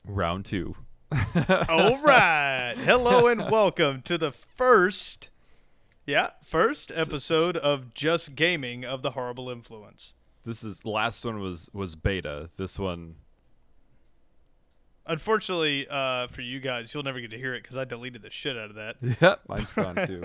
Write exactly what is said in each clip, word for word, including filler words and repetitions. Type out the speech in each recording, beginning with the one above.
Round two. All right. Hello and welcome to the first, yeah, first episode of Just Gaming of the Horrible Influence. This is the last one was was beta. This one, Unfortunately, uh, for you guys, you'll never get to hear it because I deleted the shit out of that. yeah, mine's gone too.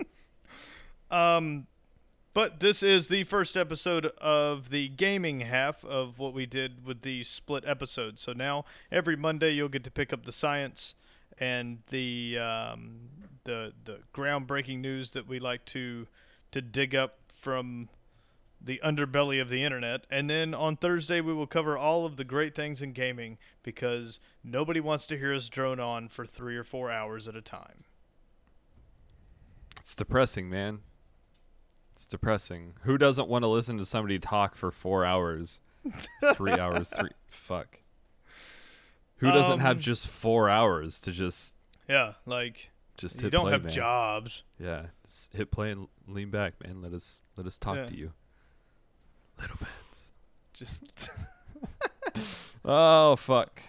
Um, but this is the first episode of the gaming half of what we did with the split episodes. So now every Monday you'll get to pick up the science and the um, the the groundbreaking news that we like to to dig up from the underbelly of the internet. And then on Thursday we will cover all of the great things in gaming because nobody wants to hear us drone on for three or four hours at a time. It's depressing, man. It's depressing. Who doesn't want to listen to somebody talk for four hours? Three hours, three. Fuck. Who doesn't Um, have just four hours to just Yeah, like just you hit don't play, have man? jobs. Yeah, just hit play and lean back, man. Let us let us talk Yeah. to you. Little bits. Just Oh fuck.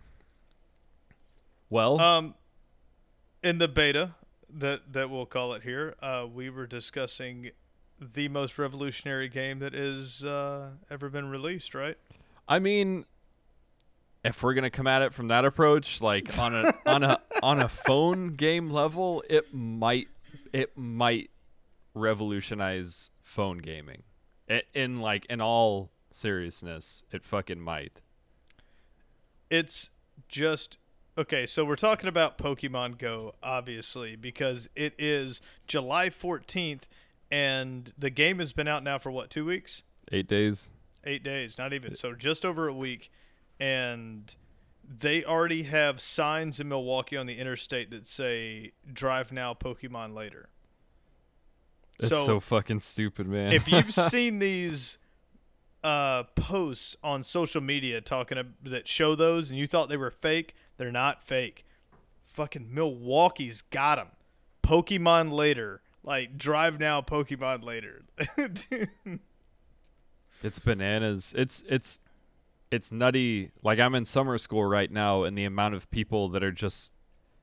Well, um, in the beta that that we'll call it here, uh, we were discussing the most revolutionary game that is uh, ever been released, right? I mean, if we're gonna come at it from that approach, like on a on a on a phone game level, it might it might revolutionize phone gaming. It, in like in all seriousness, it fucking might. It's just okay. So we're talking about Pokemon Go, obviously, because it is July fourteenth, and the game has been out now for what, two weeks? Eight days. Eight days, not even. So just over a week. And they already have signs in Milwaukee on the interstate that say, drive now, Pokemon later. It's so, so fucking stupid, man. If you've seen these uh, posts on social media talking ab- that show those and you thought they were fake, they're not fake. Fucking Milwaukee's got them. Pokemon later. Like, drive now, Pokemon later. Dude. It's bananas. It's it's it's nutty. Like, I'm in summer school right now, and the amount of people that are just.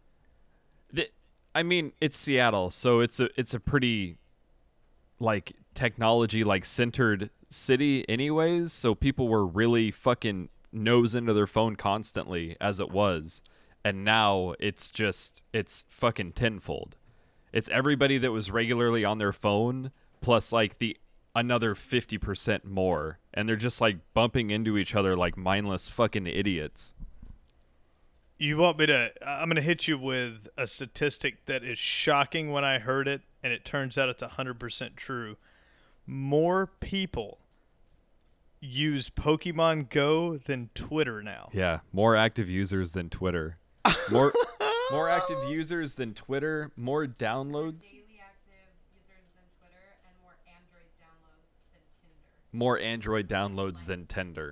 I mean, it's Seattle, so it's a it's a pretty, like, technology like centered city, anyways. So people were really fucking nose into their phone constantly as it was, and now it's just it's fucking tenfold. It's everybody that was regularly on their phone plus like the another fifty percent more, and they're just like bumping into each other like mindless fucking idiots. You want me to I'm going to hit you with a statistic that is shocking when I heard it, and it turns out it's one hundred percent true. More people use Pokemon Go than Twitter now. Yeah, more active users than Twitter. More more active users than Twitter, more downloads. Daily active users than Twitter, and more Android downloads than Tinder. More Android downloads than Tinder.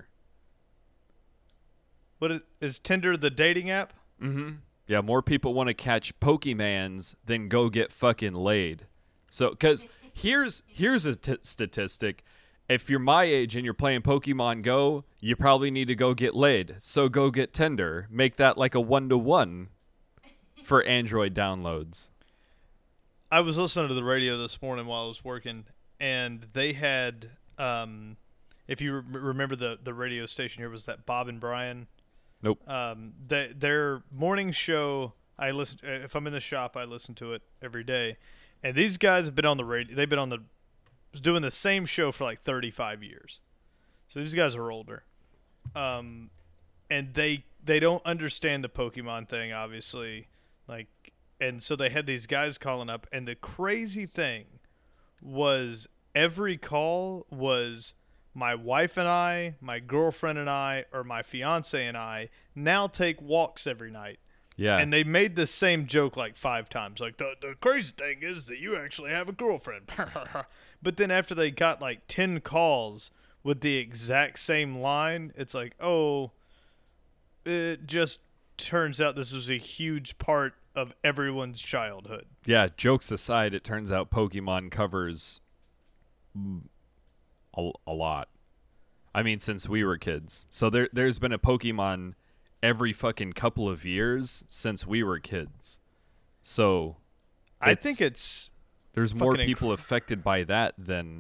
What is, is Tinder the dating app? Mm-hmm. Yeah, more people want to catch Pokemans than go get fucking laid. So, because here's here's a t- statistic. If you're my age and you're playing Pokemon Go, you probably need to go get laid. So go get Tinder. Make that like a one-to-one for Android downloads. I was listening to the radio this morning while I was working, and they had, um, if you re- remember the, the radio station here, was that Bob and Brian? Nope. Um, they, their morning show, I listen. If I'm in the shop, I listen to it every day. And these guys have been on the radio. They've been on the doing the same show for like thirty-five years. So these guys are older. Um, and they they don't understand the Pokemon thing, obviously. Like, and so they had these guys calling up, and the crazy thing was every call was my wife and I, my girlfriend and I, or my fiance and I now take walks every night. Yeah. And they made the same joke like five times. Like, the, the crazy thing is that you actually have a girlfriend. But then after they got like ten calls with the exact same line, it's like, oh, it just turns out this was a huge part of everyone's childhood. Yeah, jokes aside, it turns out Pokemon covers a, a lot. I mean, since we were kids. So there, there's been a Pokemon every fucking couple of years since we were kids. So I it's- think it's there's more fucking people incre- affected by that than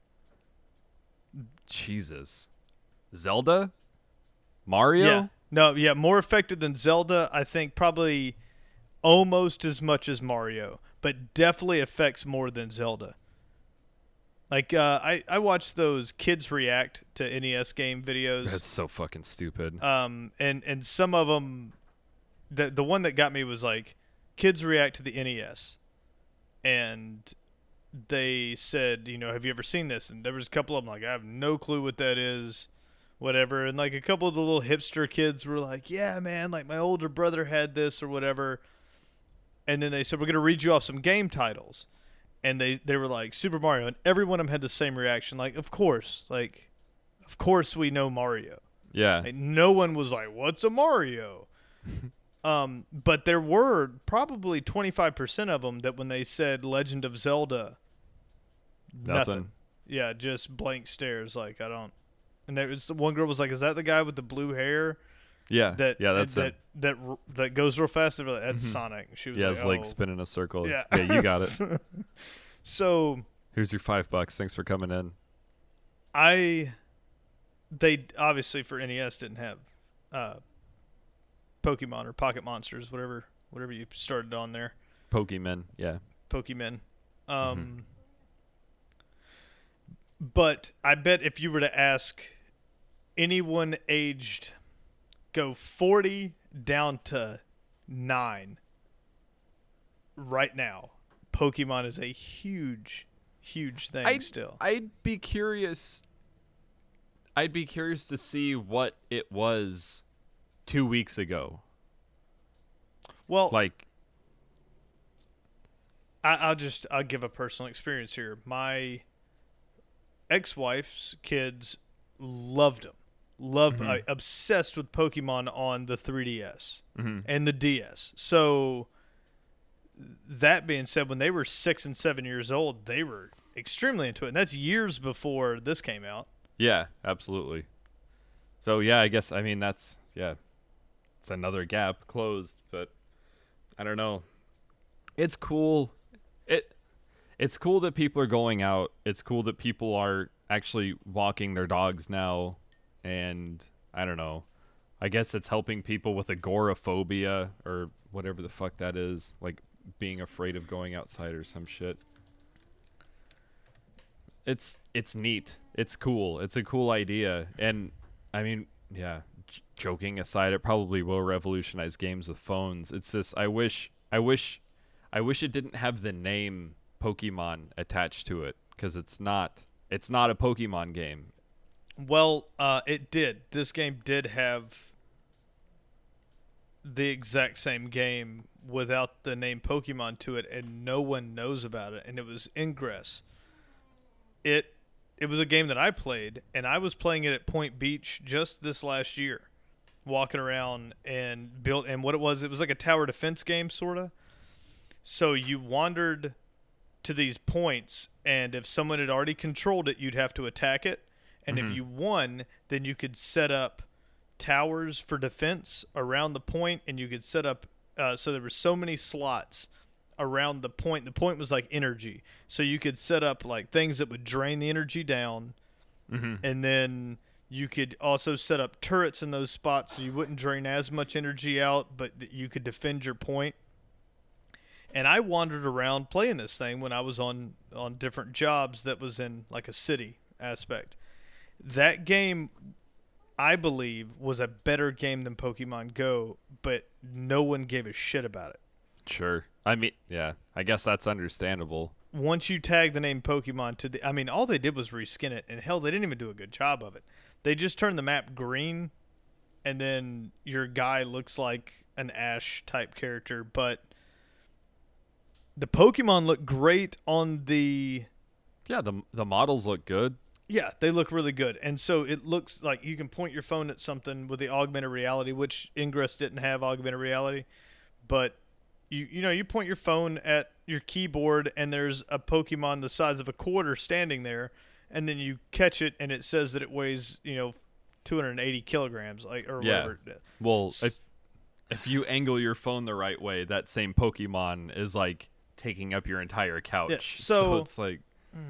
Jesus. Zelda? Mario? yeah. No, yeah, more affected than Zelda. I think probably almost as much as Mario, but definitely affects more than Zelda. Like uh, I, I watched those kids react to N E S game videos. That's so fucking stupid. Um, and and some of them, the the one that got me was like, kids react to the N E S, and they said, you know, have you ever seen this? And there was a couple of them like, I have no clue what that is, whatever. And like a couple of the little hipster kids were like, yeah, man, like my older brother had this or whatever. And then they said, we're gonna read you off some game titles, and they they were like Super Mario, and every one of them had the same reaction, like, of course, like, of course we know Mario. Yeah. Like, no one was like, what's a Mario? um, but there were probably twenty-five percent of them that when they said Legend of Zelda, nothing. Nothing. Yeah, just blank stares. Like, I don't. And there was one girl was like, is that the guy with the blue hair? Yeah. That yeah, that's that, it. that that that goes real fast. They were like, that's Mhm. Sonic. She was Yeah, like, it's oh. like spinning a circle. Yeah. yeah, you got it. So Here's your five bucks. Thanks for coming in. I, they obviously for N E S didn't have uh, Pokemon or Pocket Monsters, whatever whatever you started on there, Pokemon. Yeah. Pokemon. Um, But I bet if you were to ask anyone aged, go forty down to nine right now, Pokemon is a huge, huge thing I'd, still. I'd be curious. I'd be curious to see what it was two weeks ago. Well, Like, I, I'll just I'll give a personal experience here. My ex-wife's kids loved them, loved, Mhm. uh, obsessed with Pokemon on the three D S mhm. and the D S. So that being said, when they were six and seven years old, they were extremely into it, and that's years before this came out. Yeah, absolutely. So yeah, I guess I mean that's yeah, it's another gap closed, but I don't know. It's cool. It it's cool that people are going out. It's cool that people are actually walking their dogs now, and I don't know. I guess it's helping people with agoraphobia or whatever the fuck that is, like being afraid of going outside or some shit. It's it's neat. It's cool. It's a cool idea. And I mean, yeah, j- joking aside, it probably will revolutionize games with phones. It's just I wish I wish I wish it didn't have the name Pokemon attached to it, cuz it's not it's not a Pokemon game. Well, uh, it did. This game did have the exact same game without the name Pokemon to it, and no one knows about it. And it was Ingress. It it was a game that I played, and I was playing it at Point Beach just this last year, walking around and built. And what it was, it was like a tower defense game, sorta. So you wandered to these points, and if someone had already controlled it, you'd have to attack it. And Mhm. if you won, then you could set up towers for defense around the point, and you could set up. Uh, so there were so many slots around the point. The point was like energy, so you could set up like things that would drain the energy down, Mhm. and then you could also set up turrets in those spots so you wouldn't drain as much energy out, but that you could defend your point. And I wandered around playing this thing when I was on on different jobs that was in like a city aspect. That game, I believe, was a better game than Pokemon Go, but no one gave a shit about it. Sure. I mean, yeah, I guess that's understandable. Once you tag the name Pokemon to the, I mean, all they did was reskin it, and hell, they didn't even do a good job of it. They just turned the map green, and then your guy looks like an Ash type character, but the Pokemon look great on the. Yeah, the the models look good. Yeah, they look really good. And so it looks like you can point your phone at something with the augmented reality, which Ingress didn't have augmented reality. But you you know, you point your phone at your keyboard and there's a Pokemon the size of a quarter standing there, and then you catch it and it says that it weighs, you know, two hundred eighty kilograms, like or Yeah. whatever. Well, if if you angle your phone the right way, that same Pokemon is like taking up your entire couch. Yeah, so, so- it's like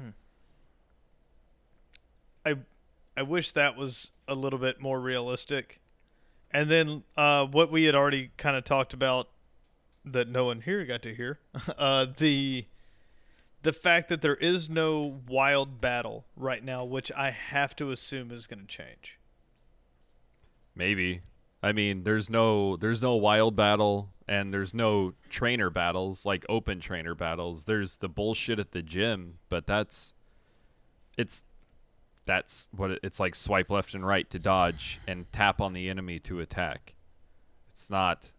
I I wish that was a little bit more realistic. And then uh, what we had already kind of talked about that no one here got to hear, uh, the the fact that there is no wild battle right now, which I have to assume is going to change. maybe. I mean, there's no there's no wild battle and there's no trainer battles like open trainer battles. There's the bullshit at the gym, but that's it's that's what it, it's like swipe left and right to dodge and tap on the enemy to attack. It's not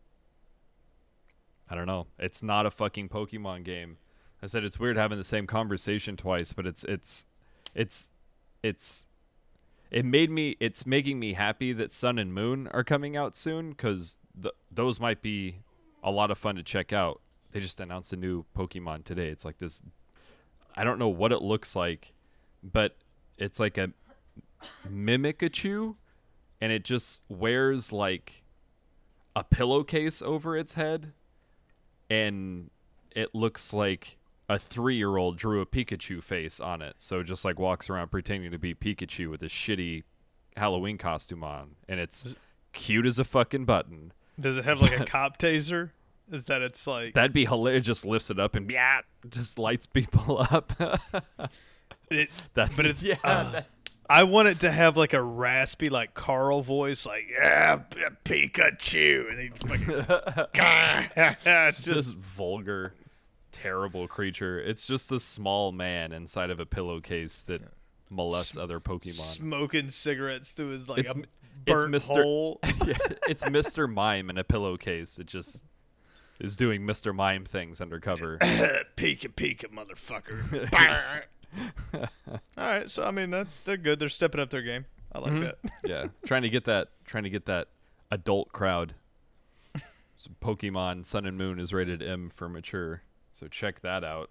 I don't know. It's not a fucking Pokemon game. I said it's weird having the same conversation twice, but it's it's it's it's it made me it's making me happy that Sun and Moon are coming out soon because th- those might be a lot of fun to check out. They just announced a new Pokemon today. It's like this I don't know what it looks like, but it's like a Mimikachu, and it just wears like a pillowcase over its head, and it looks like a three-year-old drew a Pikachu face on it. So just like walks around pretending to be Pikachu with a shitty Halloween costume on, and it's cute as a fucking button. Does it have like a cop taser? Is that it's like That'd be hilarious. It just lifts it up and yeah, just lights people up. it, That's but it. it's Yeah. uh, that- I want it to have like a raspy, like Carl voice, like yeah, P- Pikachu, and he fucking, it's it's just just vulgar, terrible creature. It's just a small man inside of a pillowcase that molests other Pokemon. smoking cigarettes through his like It's a m- it's burnt Mister hole. Yeah, it's Mister Mime in a pillowcase that just is doing Mister Mime things undercover. Pika Pika, motherfucker. All right, so I mean that's they're good. They're stepping up their game. I like that. Yeah, trying to get that, trying to get that adult crowd. So Pokemon Sun and Moon is rated M for mature, so check that out.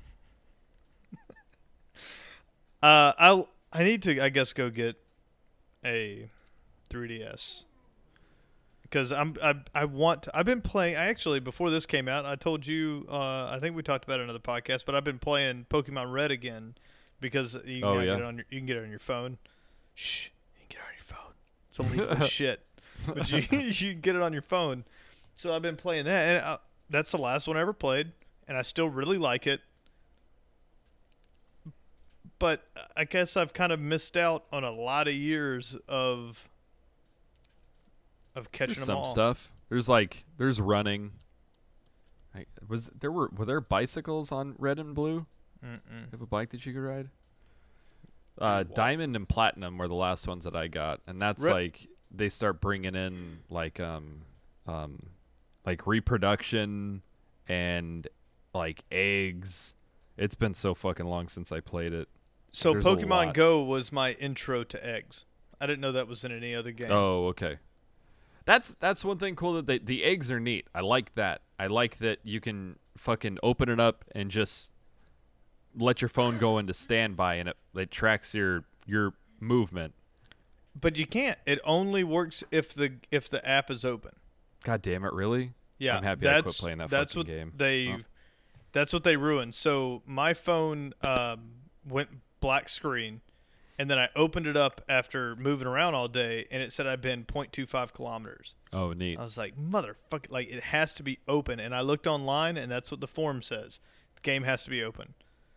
Uh, I I need to I guess go get a three D S because I'm I I want to, I've been playing. I actually before this came out, I told you. Uh, I think we talked about it in another podcast, but I've been playing Pokemon Red again because you can Oh, now yeah? get it on your you can get it on your phone. Shh, you can get it on your phone. It's illegal as shit, but you you can get it on your phone. So I've been playing that, and I, that's the last one I ever played, and I still really like it. But I guess I've kind of missed out on a lot of years of of catching There's them some all. stuff. There's like there's running. I, was there were were there bicycles on Red and Blue? Mm-mm. You have a bike that you could ride? Uh, Diamond and Platinum were the last ones that I got, and that's Re- like they start bringing in like um um like reproduction and like eggs. It's been so fucking long since I played it. So There's a Pokemon lot. Go was my intro to eggs. I didn't know that was in any other game. Oh, okay. That's that's one thing cool that they, the eggs are neat. I like that. I like that you can fucking open it up and just let your phone go into standby, and it, it tracks your your movement. But you can't. It only works if the if the app is open. God damn it, really? Yeah, I'm happy I that's, quit playing that that's fucking what game. They, Oh. That's what they ruined. So my phone um, went black screen, and then I opened it up after moving around all day, and it said I'd been zero point two five kilometers. Oh, neat. I was like, motherfucker, like it has to be open. And I looked online, and that's what the form says. The game has to be open.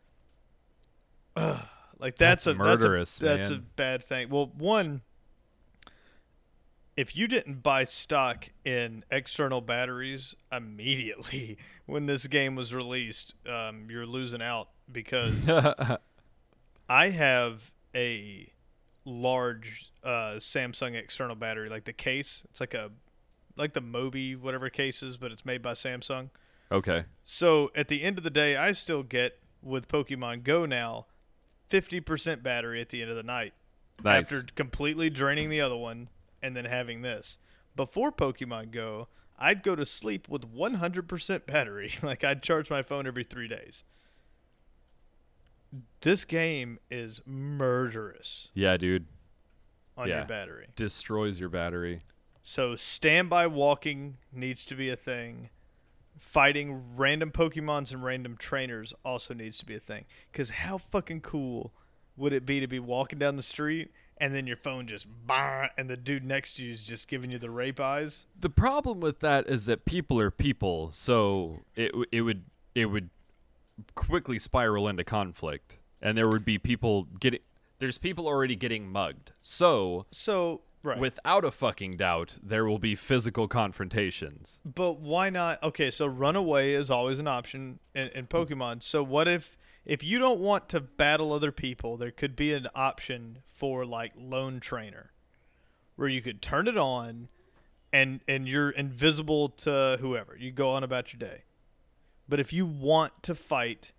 Ugh, like that's, That's a murderous, that's a, that's a man. bad thing. Well, one, if you didn't buy stock in external batteries immediately when this game was released, um, you're losing out because I have a large uh, Samsung external battery, like the case. It's like a like the Mobi whatever cases, but it's made by Samsung. Okay. So at the end of the day, I still get with Pokemon Go now fifty percent battery at the end of the night Nice. after completely draining the other one and then having this. Before Pokemon Go, I'd go to sleep with one hundred percent battery. Like I'd charge my phone every three days. This game is murderous. Yeah, dude. on Yeah. your battery. Destroys your battery. So standby walking needs to be a thing. Fighting random Pokemons and random trainers also needs to be a thing. Because how fucking cool would it be to be walking down the street and then your phone just bah, and the dude next to you is just giving you the rape eyes? The problem with that is that people are people, so it w- it would it would quickly spiral into conflict, and there would be people getting there's people already getting mugged. So So, right. without a fucking doubt, there will be physical confrontations. But why not? Okay, so runaway is always an option in, in Pokemon. So what if if you don't want to battle other people, there could be an option for like lone trainer, where you could turn it on, and and you're invisible to whoever. You go on about your day. But if you want to fight,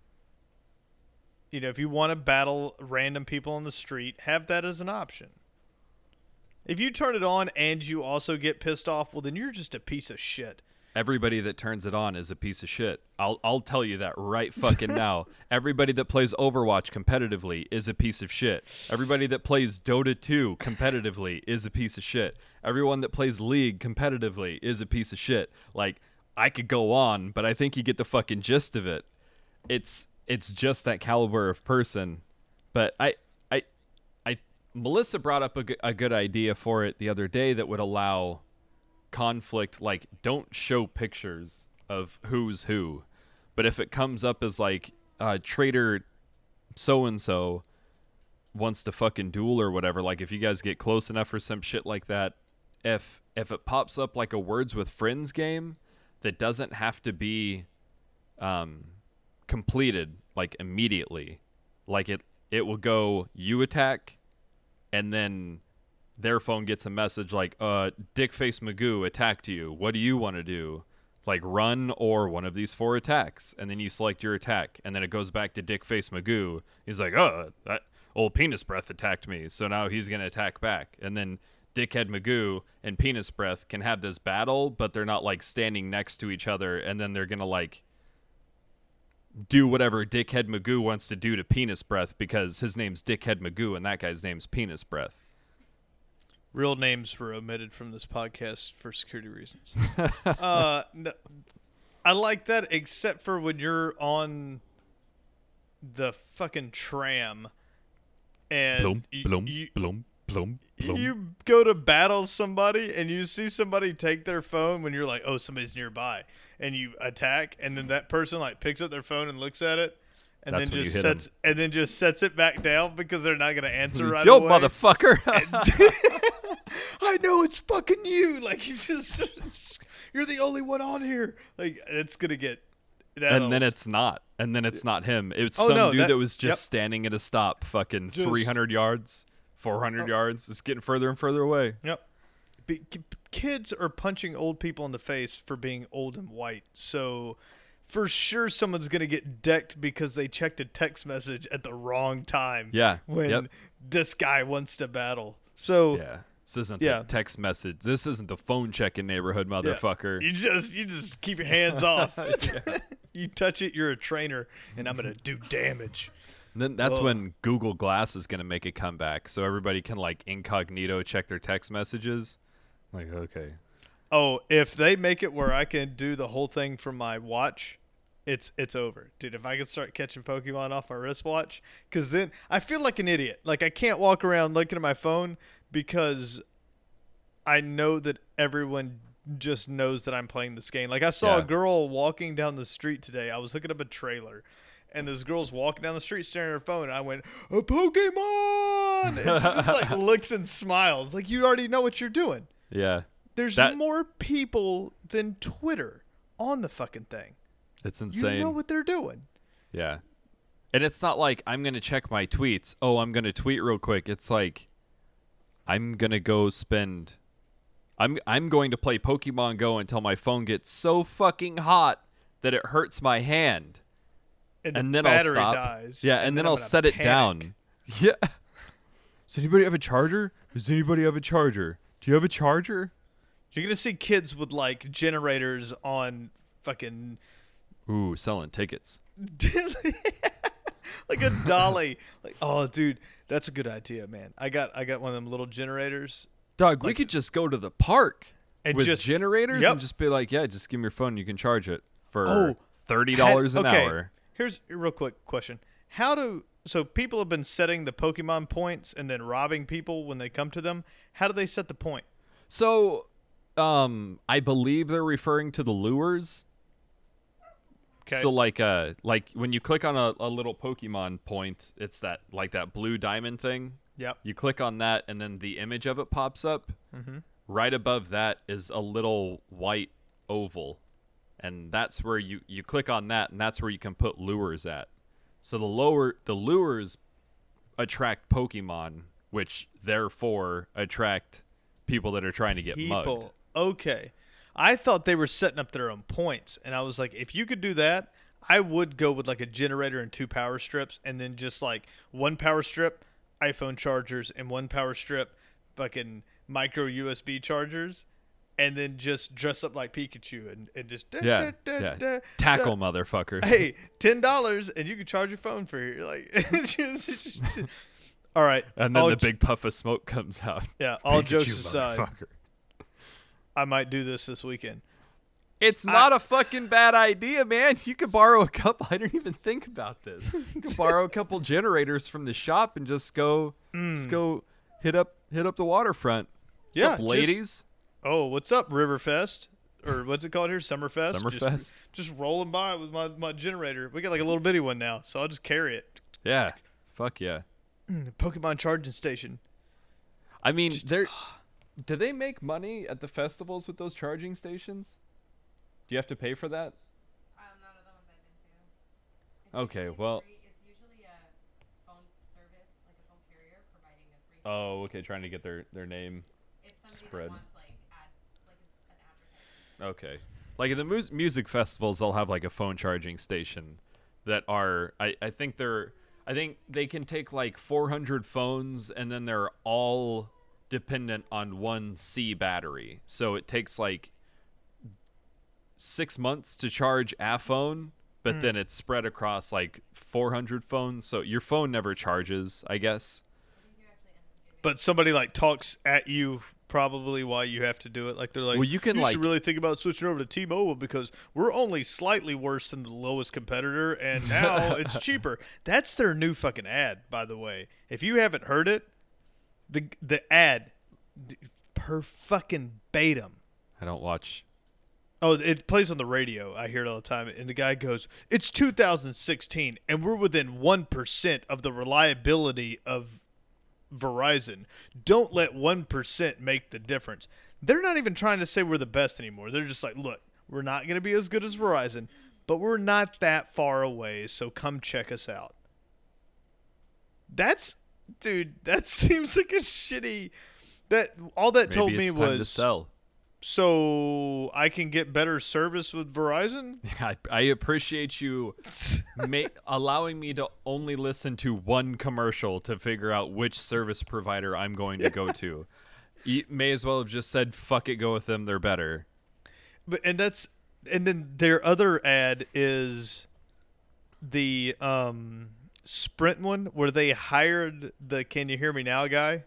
you know, if you want to battle random people on the street, have that as an option. If you turn it on and you also get pissed off, well, then you're just a piece of shit. Everybody that turns it on is a piece of shit. I'll I'll tell you that right fucking now. Everybody that plays Overwatch competitively is a piece of shit. Everybody that plays Dota two competitively is a piece of shit. Everyone that plays League competitively is a piece of shit. Like, I could go on, but I think you get the fucking gist of it. It's it's just that caliber of person. But I I I Melissa brought up a, g- a good idea for it the other day that would allow conflict. Like, don't show pictures of who's who, but if it comes up as like uh trader so and so wants to fucking duel or whatever, like if you guys get close enough or some shit like that, if if it pops up like a Words with Friends game that doesn't have to be um completed like immediately, like it it will go, you attack, and then their phone gets a message like, uh, Dickface Magoo attacked you. What do you want to do? Like, run or one of these four attacks. And then you select your attack. And then it goes back to Dickface Magoo. He's like, oh, that old Penis Breath attacked me. So now he's going to attack back. And then Dickhead Magoo and Penis Breath can have this battle, but they're not, like, standing next to each other. And then they're going to, like, do whatever Dickhead Magoo wants to do to Penis Breath because his name's Dickhead Magoo and that guy's name's Penis Breath. Real names were omitted from this podcast for security reasons. uh, no, I like that, except for when you're on the fucking tram and Bloom, you, bloom, you, bloom, bloom, bloom. you go to battle somebody and you see somebody take their phone when you're like, oh, somebody's nearby, and you attack, and then that person like picks up their phone and looks at it. And That's then when just you hit 'em. sets and then just sets it back down because they're not going to answer right Yo, away. motherfucker. I know it's fucking you. Like, he's just, you're the only one on here. Like, it's gonna get. And then it's not. And then it's not him. It's Oh, some no, dude that, that- was just yep. standing at a stop, fucking Just- three hundred yards, four hundred yards. It's getting further and further away. Yep. Be, k- kids are punching old people in the face for being old and white. So, for sure, someone's gonna get decked because they checked a text message at the wrong time. Yeah. When Yep. this guy wants to battle. So. Yeah. This isn't Yeah. the text message. This isn't the phone checking neighborhood, Yeah. motherfucker. You just you just keep your hands off. You touch it, you're a trainer, and I'm gonna do damage. And then that's Ugh. when Google Glass is going to make a comeback. So everybody can, like, incognito check their text messages. Like, okay. Oh, if they make it where I can do the whole thing from my watch, it's it's over, dude. If I can start catching Pokemon off my wristwatch, because then I feel like an idiot. Like, I can't walk around looking at my phone because I know that everyone just knows that I'm playing this game. Like, I saw Yeah. a girl walking down the street today. I was looking up a trailer, and this girl's walking down the street staring at her phone. And I went, a Pokemon! And she just like looks and smiles. Like, you already know what you're doing. Yeah. There's That- more people than Twitter on the fucking thing. It's insane. You know what they're doing. Yeah. And it's not like I'm going to check my tweets. Oh, I'm going to tweet real quick. It's like I'm going to go spend I'm I'm going to play Pokemon Go until my phone gets so fucking hot that it hurts my hand. And, And the then I'll battery stop. dies. Yeah, and, then, I'm I'll gonna set it panic. down. Yeah. Does anybody have a charger? Does anybody have a charger? Do you have a charger? You're going to see kids with like generators on fucking Ooh, selling tickets. like a dolly. Like, oh, dude, That's a good idea, man. I got I got one of them little generators Dog, we Like- could just go to the park and with just generators yep. and just be like, yeah, just give me your phone. You can charge it for Oh, thirty dollars an okay. hour. Here's a real quick question: How do so people have been setting the Pokemon points and then robbing people when they come to them? How do they set the point? So, um, I believe they're referring to the lures. Okay. So like uh like when you click on a, a little Pokemon point, it's that like that blue diamond thing. Yep. You click on that and then the image of it pops up. Mm-hmm. Right above that is a little white oval. And that's where you, you click on that and that's where you can put lures at. So the lower the lures attract Pokemon, which therefore attract people that are trying to get mugged. People. Okay. I thought they were setting up their own points, and I was like, if you could do that, I would go with like a generator and two power strips, and then just like one power strip, iPhone chargers, and one power strip, fucking micro U S B chargers, and then just dress up like Pikachu and, and just da, Yeah, da, da, yeah. da, Tackle da. motherfuckers. Hey, ten dollars, and you can charge your phone for here. Like, just- just- all right, And then all the j- big puff of smoke comes out. yeah. All Pikachu, jokes aside, motherfucker. I might do this this weekend. It's not a fucking bad idea, man. You could borrow a couple. I didn't even think about this. You could borrow a couple generators from the shop and just go, just go hit up, hit up the waterfront. What's Yeah, up, just- ladies? Oh, what's up, Riverfest? Or what's it called here? Summerfest? Summerfest. Just, just rolling by with my, my generator. We got like a little bitty one now, so I'll just carry it. Yeah, fuck yeah. Pokemon charging station. I mean, they're. Do they make money at the festivals with those charging stations? Do you have to pay for that? Um, none of the ones I've been to. It's Okay, usually well- free- it's usually a phone service, like a phone carrier providing a free. Oh, okay, trying to get their their name. It's somebody spread. that wants like ad, like it's an advertisement. Okay. Like in the mus- music festivals, they'll have like a phone charging station that are, I, I think they're, I think they can take like four hundred phones and then they're all dependent on one C battery. So it takes like six months to charge a phone, but then it's spread across like four hundred phones. So your phone never charges, I guess. But somebody like talks at you probably while you have to do it. Like they're like, Well, you can, should like- really think about switching over to T-Mobile because we're only slightly worse than the lowest competitor, and now it's cheaper. That's their new fucking ad, by the way. If you haven't heard it, the the ad the- per fucking Batum. I don't watch. Oh, it plays on the radio. I hear it all the time. And the guy goes, it's two thousand sixteen, and we're within one percent of the reliability of Verizon. Don't let one percent make the difference. They're not even trying to say we're the best anymore. They're just like, look, we're not going to be as good as Verizon, but we're not that far away, so come check us out. That's, dude, that seems like a shitty... That all that Maybe told me it's time to was... sell. So I can get better service with Verizon? I, I appreciate you ma- allowing me to only listen to one commercial to figure out which service provider I'm going to go to. You may as well have just said, fuck it, go with them, they're better. But and that's and then their other ad is the um Sprint one where they hired the Can You Hear Me Now guy?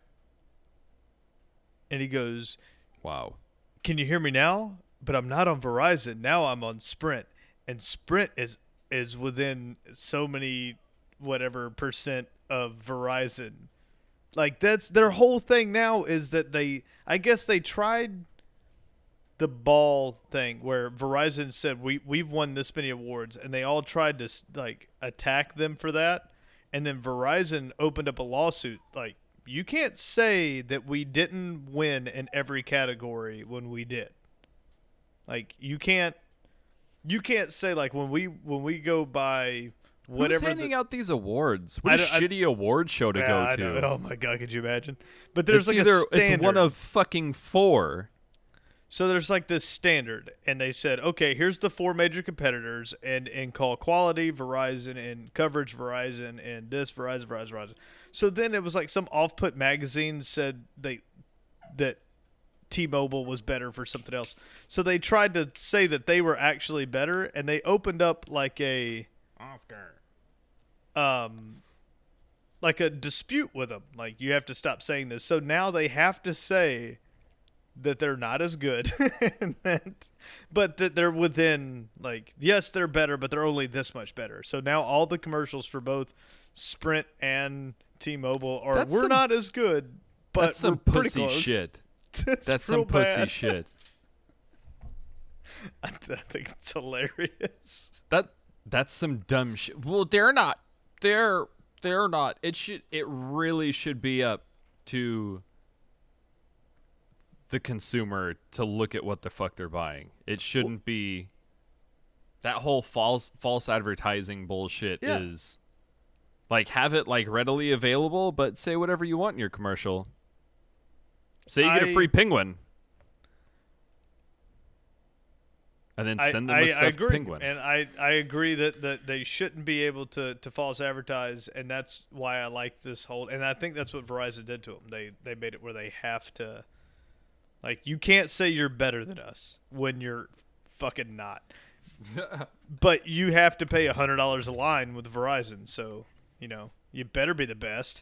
And he goes, Wow. Can you hear me now? But I'm not on Verizon. Now I'm on Sprint. And Sprint is is within so many whatever percent of Verizon. Like that's their whole thing now is that they I guess they tried the ball thing where Verizon said we we've won this many awards and they all tried to like attack them for that. And then Verizon opened up a lawsuit like you can't say that we didn't win in every category when we did. Like you can't, you can't say like when we when we go by whatever. Who's handing the, out these awards? What I a don't- I- shitty award show to Yeah, go I to. know. Oh my god, could you imagine? But there's it's like either a standard. it's one of fucking four. So there's like this standard, and they said, okay, here's the four major competitors, and in call quality, Verizon, and coverage, Verizon, and this, Verizon, Verizon, Verizon. So then it was like some off-put magazine said they that T-Mobile was better for something else. So they tried to say that they were actually better, and they opened up like a Oscar. um like a dispute with them. Like, you have to stop saying this. So now they have to say that they're not as good, and that, but that they're within, like, yes, they're better, but they're only this much better. So now all the commercials for both Sprint and T-Mobile are, That's we're some- not as good, but That's some we're pretty pussy close. shit. That's, That's real some pussy bad. shit. I think it's hilarious. That that's some dumb shit. Well, they're not. They're they're not. It should. It really should be up to the consumer to look at what the fuck they're buying. It shouldn't be. That whole false false advertising bullshit Yeah. is like, have it like readily available, but say whatever you want in your commercial. Say you get a I- free penguin. And then I, send them I, a I stuffed agree, penguin. and I, I agree that, that they shouldn't be able to, to false advertise, and that's why I like this whole. And I think that's what Verizon did to them. They they made it where they have to, like, you can't say you're better than us when you're fucking not. But you have to pay a hundred dollars a line with Verizon, so you know you better be the best.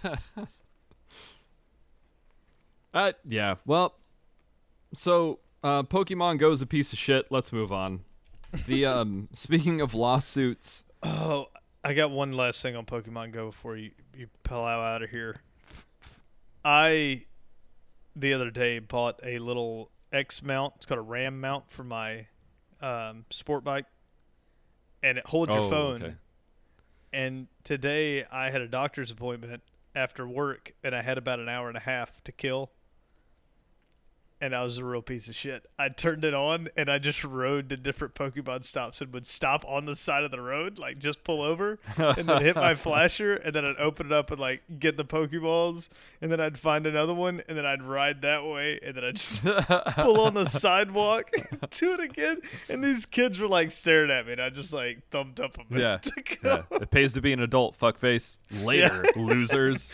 Uh, yeah. Well, so uh, Pokemon Go is a piece of shit. Let's move on. The um, speaking of lawsuits, Oh, I got one last thing on Pokemon Go before you you pal out of here. I the other day bought a little X mount. It's called a RAM mount for my um, sport bike, and it holds your Oh, phone. okay. And today I had a doctor's appointment after work, and I had about an hour and a half to kill. And I was a real piece of shit. I turned it on, and I just rode to different Pokemon stops and would stop on the side of the road, like just pull over, and then hit my flasher, and then I'd open it up and like get the Pokeballs, and then I'd find another one, and then I'd ride that way, and then I'd just pull on the sidewalk, do it again, and these kids were like staring at me, and I just like thumbed up a yeah, minute to go. yeah, it pays to be an adult. Fuckface. Later, losers.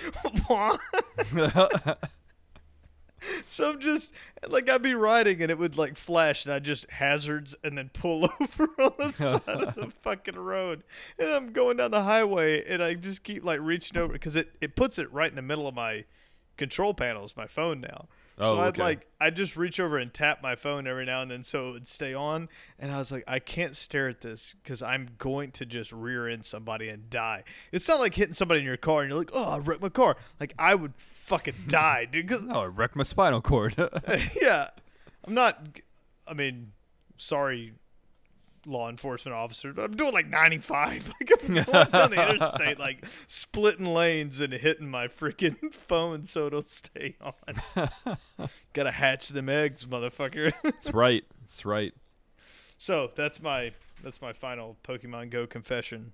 So I'm just like, I'd be riding and it would like flash, and I just hazards and then pull over on the side of the fucking road, and I'm going down the highway and I just keep like reaching over because it, it puts it right in the middle of my control panels, my phone now. Oh, so I'd okay. like I just reach over and tap my phone every now and then so it would stay on, and I was like, I can't stare at this because I'm going to just rear end somebody and die. It's not like hitting somebody in your car and you're like, oh, I wrecked my car. Like, I would fucking die, dude. 'Cause Oh, I wrecked my spinal cord. yeah, I'm not. I mean, sorry, law enforcement officers, but I'm doing like ninety-five. Like, I'm going down the interstate, like splitting lanes and hitting my freaking phone so it'll stay on. Gotta hatch them eggs, motherfucker. That's right. That's right. So that's my that's my final Pokemon Go confession.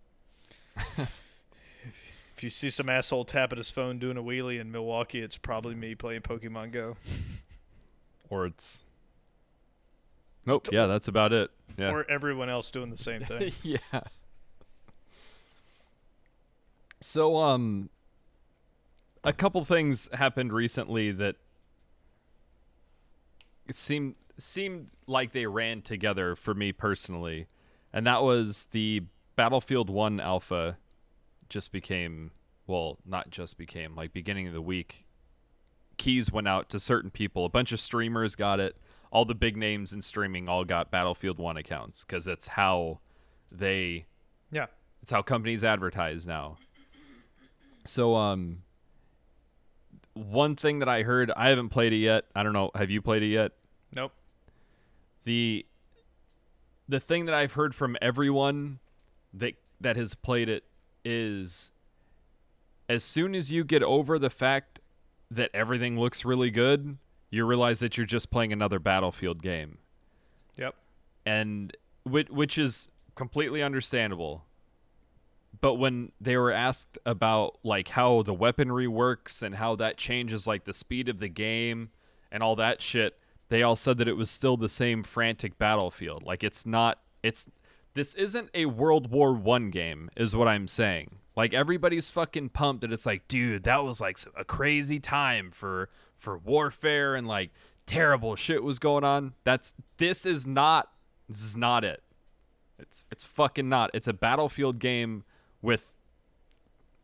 If you see some asshole tapping his phone doing a wheelie in Milwaukee, it's probably me playing Pokemon Go. Or it's. Nope. Yeah, that's about it. Yeah. Or everyone else doing the same thing. yeah. So, um, a couple things happened recently that it seemed seemed like they ran together for me personally, and that was the Battlefield one alpha just became, well, not just became, like beginning of the week, keys went out to certain people. A bunch of streamers got it. All the big names in streaming all got Battlefield one accounts because it's how they, Yeah. it's how companies advertise now. So, um, one thing that I heard, I haven't played it yet. I don't know. Have you played it yet? Nope. The the thing that I've heard from everyone that that has played it is, as soon as you get over the fact that everything looks really good, you realize that you're just playing another Battlefield game. Yep. And which, which is completely understandable. But when they were asked about like how the weaponry works and how that changes like the speed of the game and all that shit, they all said that it was still the same frantic Battlefield. Like, it's not, it's, this isn't a World War One game, is what I'm saying. Like, everybody's fucking pumped and it's like, dude, that was like a crazy time for for warfare and like terrible shit was going on. That's this is not this is not it. It's it's fucking not. It's a Battlefield game with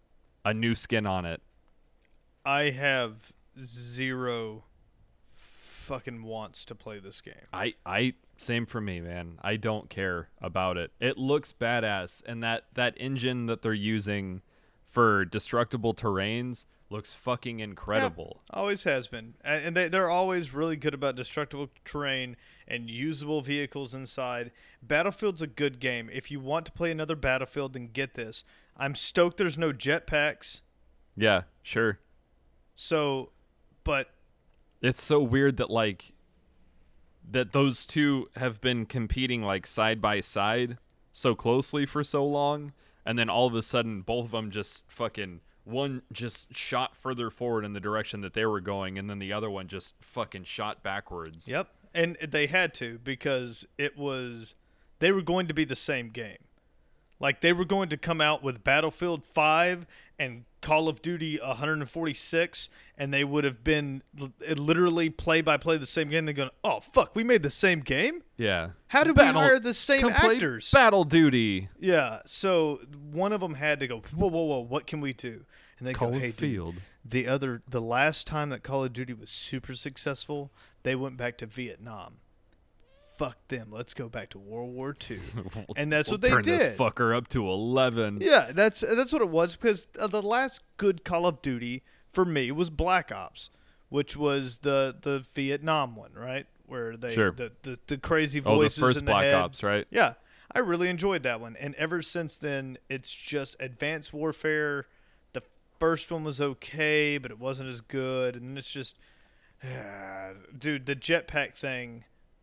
a new skin on it. I have zero fucking wants to play this game. I, I same for me, man. I don't care about it. It looks badass, and that, that engine that they're using for destructible terrains looks fucking incredible. Yeah, always has been. And they, they're always really good about destructible terrain and usable vehicles inside. Battlefield's a good game. If you want to play another Battlefield, then get this. I'm stoked there's no jetpacks. Yeah, sure. So, but it's so weird that like that those two have been competing like side by side so closely for so long, and then all of a sudden both of them just fucking one just shot further forward in the direction that they were going, and then the other one just fucking shot backwards. Yep. And they had to, because it was they were going to be the same game. Like, they were going to come out with Battlefield five and Call of Duty one forty-six, and they would have been literally play-by-play the same game. They're going, oh, fuck, we made the same game? Yeah. How did Battle, we hire the same come play actors? Battle Duty. Yeah, so one of them had to go, whoa, whoa, whoa, what can we do? And they Call go, of hey, dude, Field. the other, the last time that Call of Duty was super successful, they went back to Vietnam. Fuck them. Let's go back to World War Two. And that's we'll what they turn did. this fucker up to eleven. Yeah, that's that's what it was, because uh, the last good Call of Duty for me was Black Ops, which was the, the Vietnam one, right? Where they Sure. the, the the crazy Oh, the voices first in the Black head. Ops, right? Yeah, I really enjoyed that one, and ever since then, it's just Advanced Warfare. The first one was okay, but it wasn't as good, and it's just, uh, dude, the jetpack thing.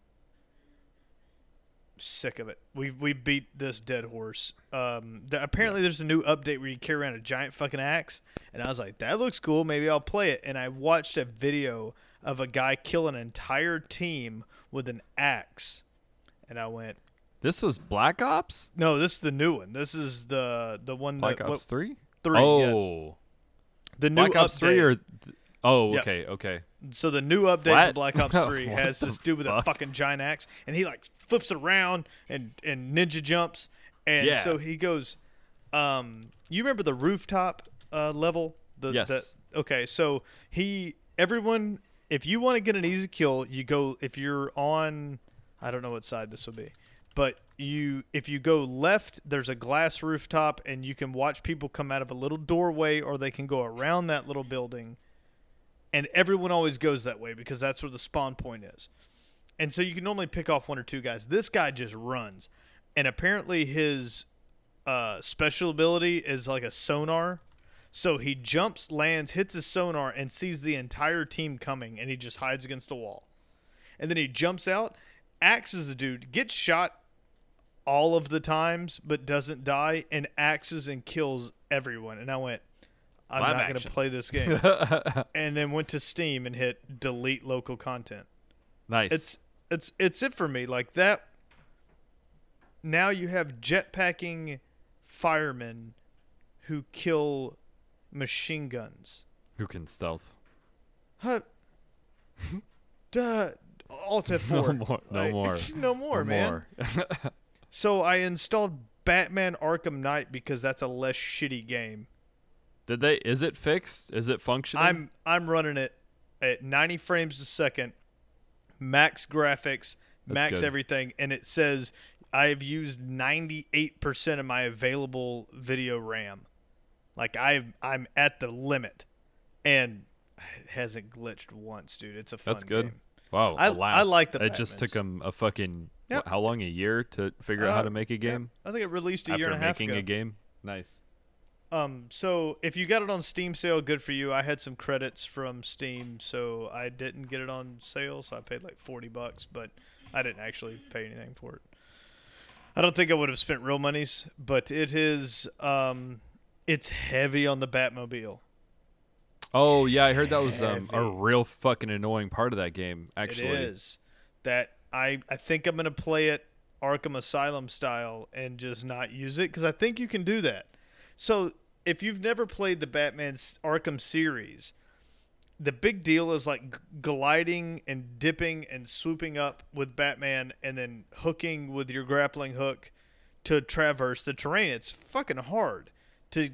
Sick of it. We we beat this dead horse. Um, the, apparently, there's a new update where you carry around a giant fucking axe, and I was like, that looks cool. Maybe I'll play it. And I watched a video of a guy kill an entire team with an axe, and I went, This was Black Ops? no, this is the new one. This is the the one Black that Ops what, three? three. Yeah. Oh. The new Black Ops update. three or th- Oh, Yep. okay, okay. So the new update What? to Black Ops three What has the this dude with a fuck? fucking giant axe, and he like flips it around and, and ninja jumps, and Yeah. so he goes. Um, you remember the rooftop uh, level? The, Yes. The, okay, so he everyone, if you want to get an easy kill, you go if you're on. I don't know what side this will be, but you if you go left, there's a glass rooftop, and you can watch people come out of a little doorway, or they can go around that little building. And everyone always goes that way because that's where the spawn point is. And so you can normally pick off one or two guys. This guy just runs. And apparently his uh, special ability is like a sonar. So he jumps, lands, hits his sonar, and sees the entire team coming, and he just hides against the wall. And then he jumps out, axes the dude, gets shot all of the times, but doesn't die, and axes and kills everyone. And I went, I'm Live not going to action. play this game. And then went to Steam and hit delete local content. Nice. It's it's it's it for me. Like that. Now you have jetpacking firemen who kill machine guns. Who can stealth? Huh. Duh. Alt F four. No more. No Like, more. no more, No man. more. So I installed Batman Arkham Knight because that's a less shitty game. Did they? Is it fixed? Is it functioning? I'm I'm running it at ninety frames a second, max graphics, That's max good. everything, and it says I've used ninety-eight percent of my available video RAM. Like I I'm at the limit, and it hasn't glitched once, dude. It's a fun That's good. game. Wow. I- alas. I like the It just took Batmans. them a fucking Yep. what, how long? A year to figure out how Uh, to make a game I think it released a after year and a half making ago. a game. Nice. Um, so if you got it on Steam sale, good for you. I had some credits from Steam, so I didn't get it on sale, so I paid like forty bucks, but I didn't actually pay anything for it. I don't think I would have spent real monies, but it is, um, it's heavy on the Batmobile. Oh yeah, I heard that was um, a Heavy. real fucking annoying part of that game. Actually, It is. That I, I think I'm going to play it Arkham Asylum style and just not use it, because I think you can do that. So if you've never played the Batman s- Arkham series, the big deal is like g- gliding and dipping and swooping up with Batman and then hooking with your grappling hook to traverse the terrain. It's fucking hard to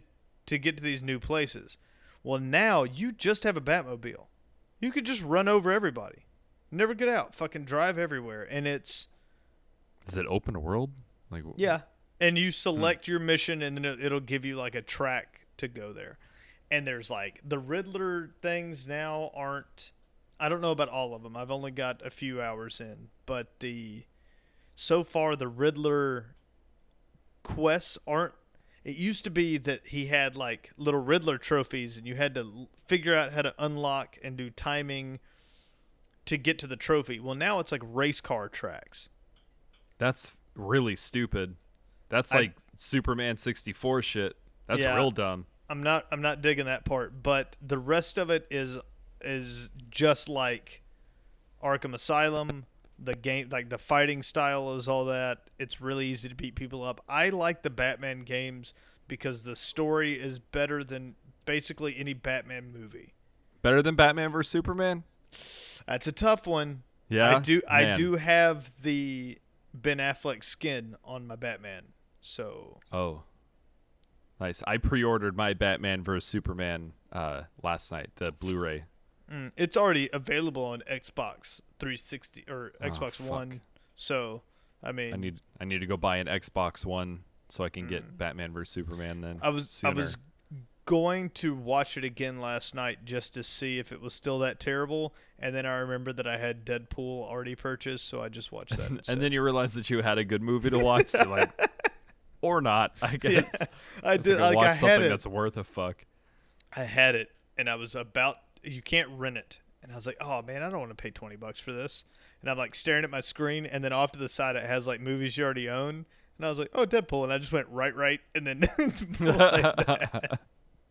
to get to these new places. Well, now you just have a Batmobile. You could just run over everybody. Never get out. Fucking drive everywhere. And it's... Is it open world? Like Yeah. And you select hmm. your mission, and then it'll give you, like, a track to go there. And there's, like, the Riddler things now aren't... I don't know about all of them. I've only got a few hours in. But the... So far, the Riddler quests aren't... It used to be that he had, like, little Riddler trophies, and you had to figure out how to unlock and do timing to get to the trophy. Well, now it's like race car tracks. That's really stupid. That's like I, Superman sixty-four shit. That's yeah, real dumb. I'm not I'm not digging that part, but the rest of it is is just like Arkham Asylum. The game, like the fighting style is all that. It's really easy to beat people up. I like the Batman games because the story is better than basically any Batman movie. Better than Batman versus Superman? That's a tough one. Yeah, I do. Man. I do have the Ben Affleck skin on my Batman. So. Oh. Nice. I pre-ordered my Batman versus Superman uh, last night. The Blu-ray. Mm, it's already available on Xbox three sixty or Xbox oh, One. So, I mean, I need I need to go buy an Xbox One so I can mm. get Batman versus Superman. Then I was sooner. I was going to watch it again last night just to see if it was still that terrible, and then I remembered that I had Deadpool already purchased, so I just watched that. And then you realized that you had a good movie to watch, so like, or not, I guess. Yeah, I did. Like, like watch I something had it. that's worth a fuck. I had it, and I was about. You can't rent it. And I was like, oh, man, I don't want to pay twenty bucks for this. And I'm, like, staring at my screen, and then off to the side it has, like, movies you already own. And I was like, oh, Deadpool. And I just went right, right, and then like that.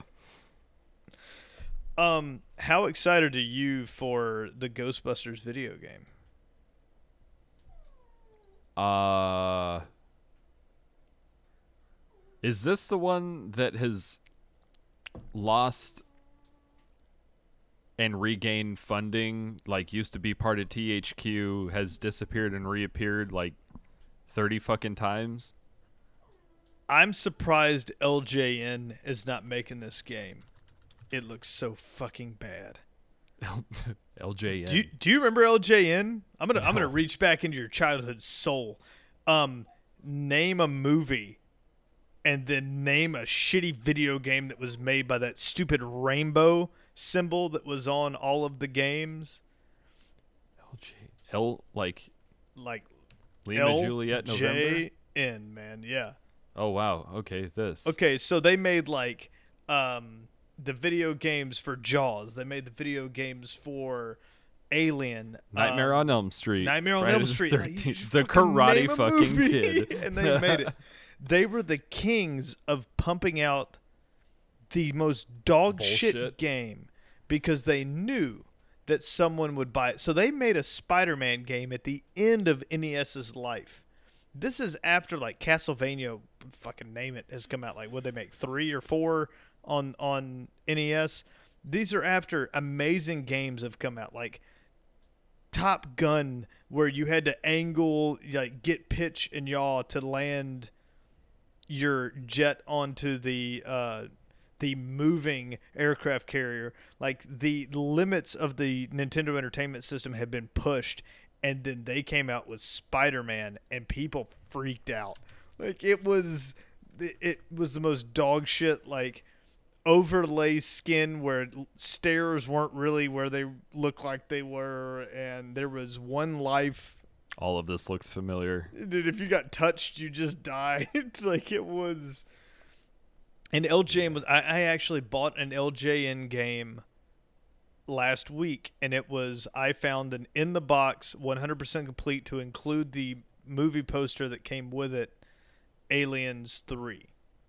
Um, how excited are you for the Ghostbusters video game? Uh, is this the one that has lost and regained funding, like used to be part of T H Q, has disappeared and reappeared like thirty fucking times? I'm surprised L J N is not making this game. It looks so fucking bad. L J N. Do you, do you remember L J N? I'm gonna no. I'm gonna reach back into your childhood soul. Um, name a movie, and then name a shitty video game that was made by that stupid rainbow symbol that was on all of the games. L J L like like Lima L- Juliet November. J N man, yeah. Oh wow. Okay, this. Okay, so they made like um the video games for Jaws. They made the video games for Alien. Nightmare um, on Elm Street. Nightmare on Friday Elm the Street. thirteenth, the Karate fucking Kid. And they made it. They were the kings of pumping out the most dog Bullshit. shit game because they knew that someone would buy it. So they made a Spider-Man game at the end of NES's life. This is after like Castlevania, fucking name it, has come out. Like, would they make three or four on on N E S? These are after amazing games have come out, like Top Gun, where you had to angle, like get pitch and yaw to land your jet onto the uh, the moving aircraft carrier. Like the limits of the Nintendo Entertainment System have been pushed, and then they came out with Spider-Man, and people freaked out. Like it was, it was the most dog shit. Like overlay skin where stairs weren't really where they looked like they were, and there was one life. All of this looks familiar. Dude, if you got touched, you just died. Like it was. And L J N was. I, I actually bought an L J N game last week, and it was. I found an in the box, one hundred percent complete to include the movie poster that came with it, Aliens three.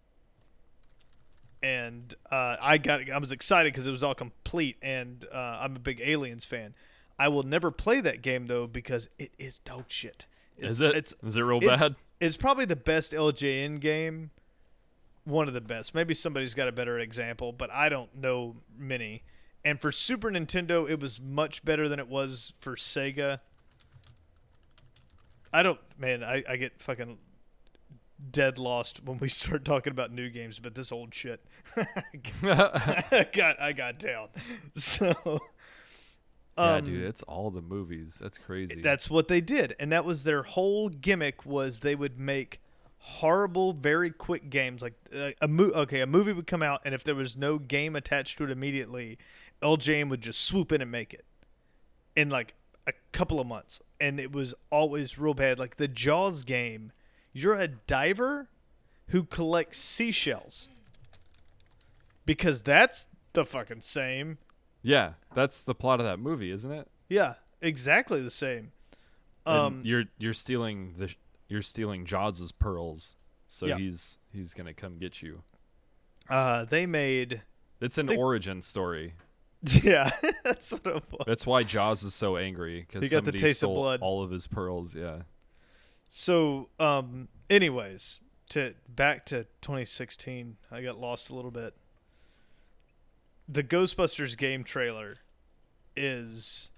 And uh, I got. I was excited because it was all complete, and uh, I'm a big Aliens fan. I will never play that game though because it is dog shit. It's, is it? It's, is it real it's, bad? It's probably the best L J N game. One of the best. Maybe somebody's got a better example, but I don't know many. And for Super Nintendo, it was much better than it was for Sega. I don't, man. I, I get fucking dead lost when we start talking about new games, but this old shit, I got I got down. So, yeah, um, dude, it's all the movies. That's crazy. that's what they did, and that was their whole gimmick. Was they would make horrible, very quick games. Like uh, a mo- okay, a movie would come out, and if there was no game attached to it immediately, L J N would just swoop in and make it in like a couple of months, and it was always real bad. Like the Jaws game, you're a diver who collects seashells because that's the fucking same. Yeah, that's the plot of that movie, isn't it? Yeah, exactly the same. And Um, you're you're stealing the you're stealing Jaws' pearls, so Yeah. he's he's gonna come get you. uh, they made, It's an They- origin story. yeah, that's what it was. That's why Jaws is so angry, because He got the somebody taste of stole blood. all of his pearls. Yeah. So, um, anyways, to back to twenty sixteen, I got lost a little bit. The Ghostbusters game trailer is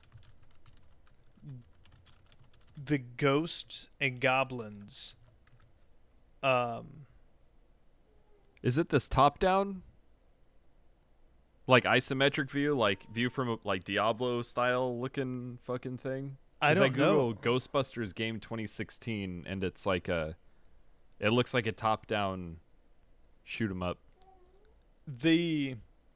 the ghosts and goblins. Um, Is it this top down? Like isometric view, like view from a, like Diablo style looking fucking thing? I 'Cause don't know. Googled Ghostbusters game twenty sixteen, and it's like a, it looks like a top down shoot 'em up. The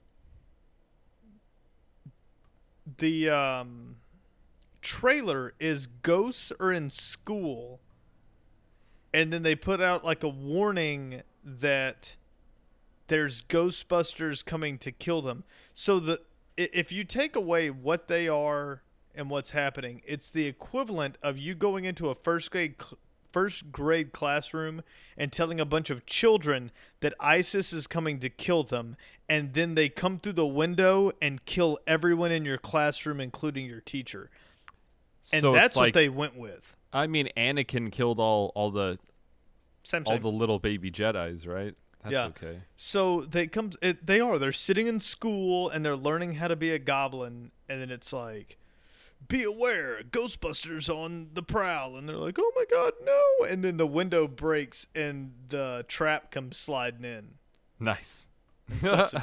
the um trailer is ghosts are in school, and then they put out like a warning that there's Ghostbusters coming to kill them. So the i- if you take away what they are and what's happening, it's the equivalent of you going into a first grade cl- first grade classroom and telling a bunch of children that ISIS is coming to kill them, and then they come through the window and kill everyone in your classroom, including your teacher. And So that's it's like, what they went with. I mean, Anakin killed all all the Same all thing. the little baby Jedis, right? That's Yeah. okay. So they come. It, they are. They're sitting in school and they're learning how to be a goblin, and then it's like, "Be aware, Ghostbusters on the prowl!" And they're like, "Oh my god, no!" And then the window breaks and the trap comes sliding in. Nice. sucks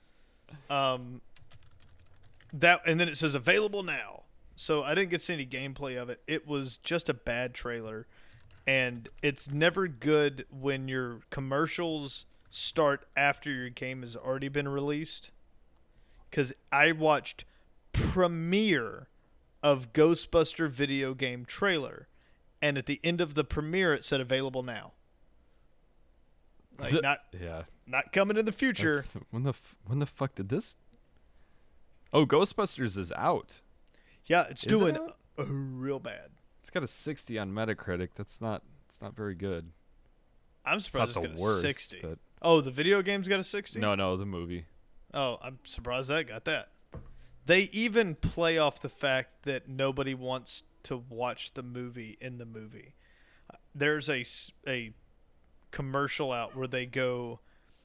Um, that and then it says available now. So I didn't get to see any gameplay of it. It was just a bad trailer, and it's never good when your commercials start after your game has already been released. Because I watched premiere of Ghostbuster video game trailer, and at the end of the premiere it said available now. Like Z- not yeah. not coming in the future. That's- when the f- when the fuck did this? Oh, Ghostbusters is out. Yeah, it's Is it doing out? uh, real bad. It's got a sixty on Metacritic. That's not. It's not very good. I'm It's surprised not it's the got a worst, sixty. but Oh, the video game's got a sixty? no, no, the movie. Oh, I'm surprised that got that. They even play off the fact that nobody wants to watch the movie in the movie. Uh, There's a, s- a commercial out where they go,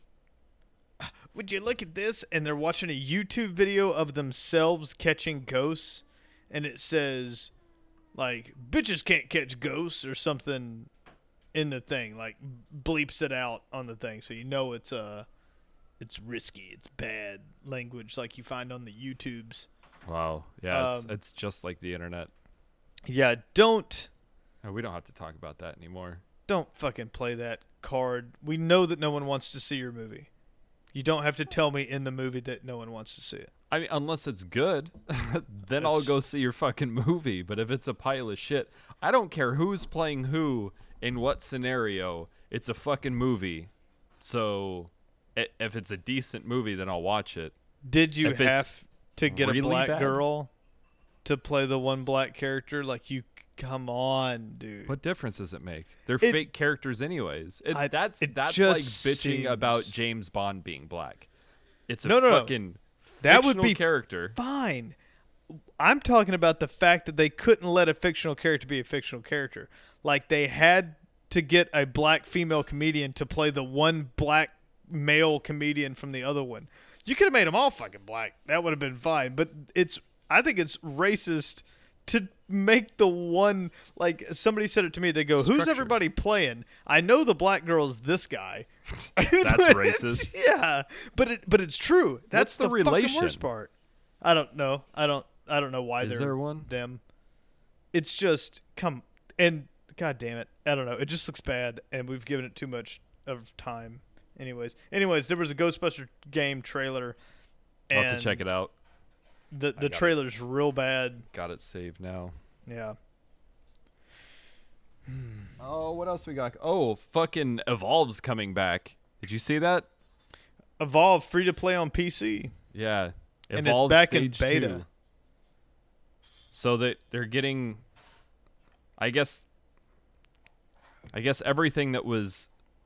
"Would you look at this?" And they're watching a YouTube video of themselves catching ghosts, and it says, like, "Bitches can't catch ghosts" or something in the thing, like bleeps it out on the thing, so you know it's uh it's risky, it's bad language like you find on the YouTubes. Wow. Yeah, it's Um, it's just like the internet. Yeah, don't Oh, we don't have to talk about that anymore. don't fucking play that card. We know that no one wants to see your movie. You don't have to tell me in the movie that no one wants to see it. I mean, unless it's good, then I'll That's- go see your fucking movie. But if it's a pile of shit, I don't care who's playing who in what scenario. It's a fucking movie. So i- if it's a decent movie, then I'll watch it. Did you If it's have to get really a black bad? girl to play the one black character? Like, you come on, dude. What difference does it make? They're It- fake characters anyways. It, I- that's it that's like just bitching about seems- James Bond being black. It's a No, no, no. fucking That would fictional be character. Fine. I'm talking about the fact that they couldn't let a fictional character be a fictional character. Like, they had to get a black female comedian to play the one black male comedian from the other one. You could have made them all fucking black. That would have been fine. But it's, I think it's racist to make the one, like, somebody said it to me. They go, "Who's Structure. everybody playing?" I know the black girl's this guy. That's racist. Yeah, but it but it's true. That's What's the the, fucking relation? worst part. I don't know. I don't. I don't know why Is they're there one? them. It's just come and god damn it. I don't know. It just looks bad, and we've given it too much of time. Anyways, anyways, there was a Ghostbuster game trailer. I'll have and to check it out. The got the it. trailer's real bad. Got it saved now. Yeah. Oh, what else we got? Oh, fucking Evolve's coming back. Did you see that? Evolve free to play on P C. Yeah. And it's Evolve back in Stage beta. two. So that they're getting, I guess, I guess everything that was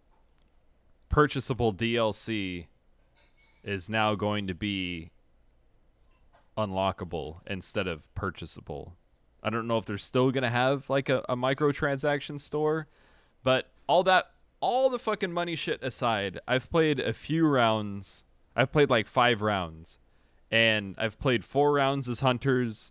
purchasable D L C is now going to be unlockable instead of purchasable. I don't know if they're still going to have like a, a microtransaction store, but all that, all the fucking money shit aside, I've played a few rounds. I've played like five rounds, and I've played four rounds as hunters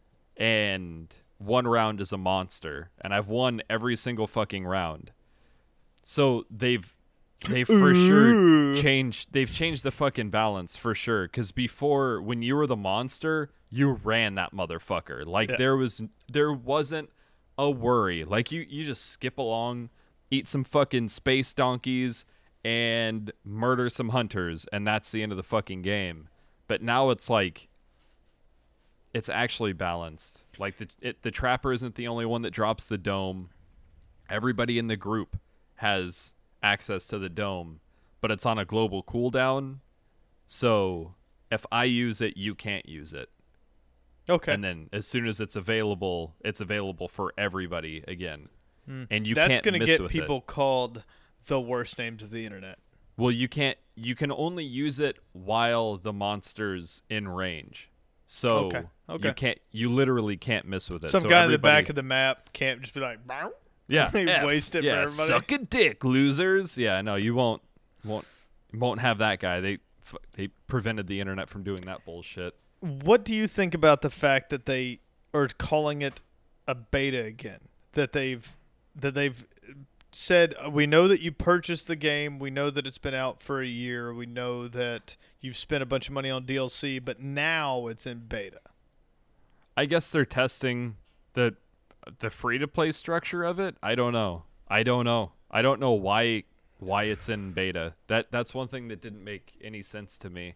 and one round as a monster, and I've won every single fucking round. So they've they've for Ooh. sure changed they've changed the fucking balance for sure, cuz before, when you were the monster, you ran that motherfucker. Like Yeah. there was there wasn't a worry. Like you you just skip along, eat some fucking space donkeys and murder some hunters, and that's the end of the fucking game. But now it's like it's actually balanced. Like the it, the trapper isn't the only one that drops the dome. Everybody in the group has access to the dome, but it's on a global cooldown. So if I use it, you can't use it. Okay. And then as soon as it's available, it's available for everybody again. And you That's can't gonna miss get with people it. called the worst names of the internet. Well, you can't. You can only use it while the monster's in range. So Okay, okay. you can't. You literally can't miss with it. Some so guy in the everybody- back of the map can't just be like, "Bow." yeah, They F, waste it for yeah, everybody. suck a dick, losers. Yeah, no, you won't. Won't. Won't have that guy. They f- they prevented the internet from doing that bullshit. What do you think about the fact that they are calling it a beta again? That they've that they've said, we know that you purchased the game, we know that it's been out for a year, we know that you've spent a bunch of money on D L C, but now it's in beta. I guess they're testing the the free to play structure of it. I don't know. I don't know. I don't know why why it's in beta. That that's one thing that didn't make any sense to me.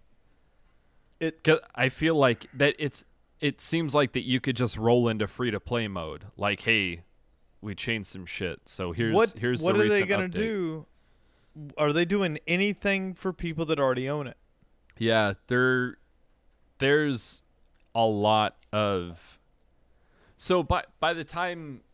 It 'Cause I feel like that it's it seems like that you could just roll into free to play mode. Like, hey, we changed some shit. So here's what here's what the are they recent gonna update. do? Are they doing anything for people that already own it? Yeah, there there's a lot of so by by the time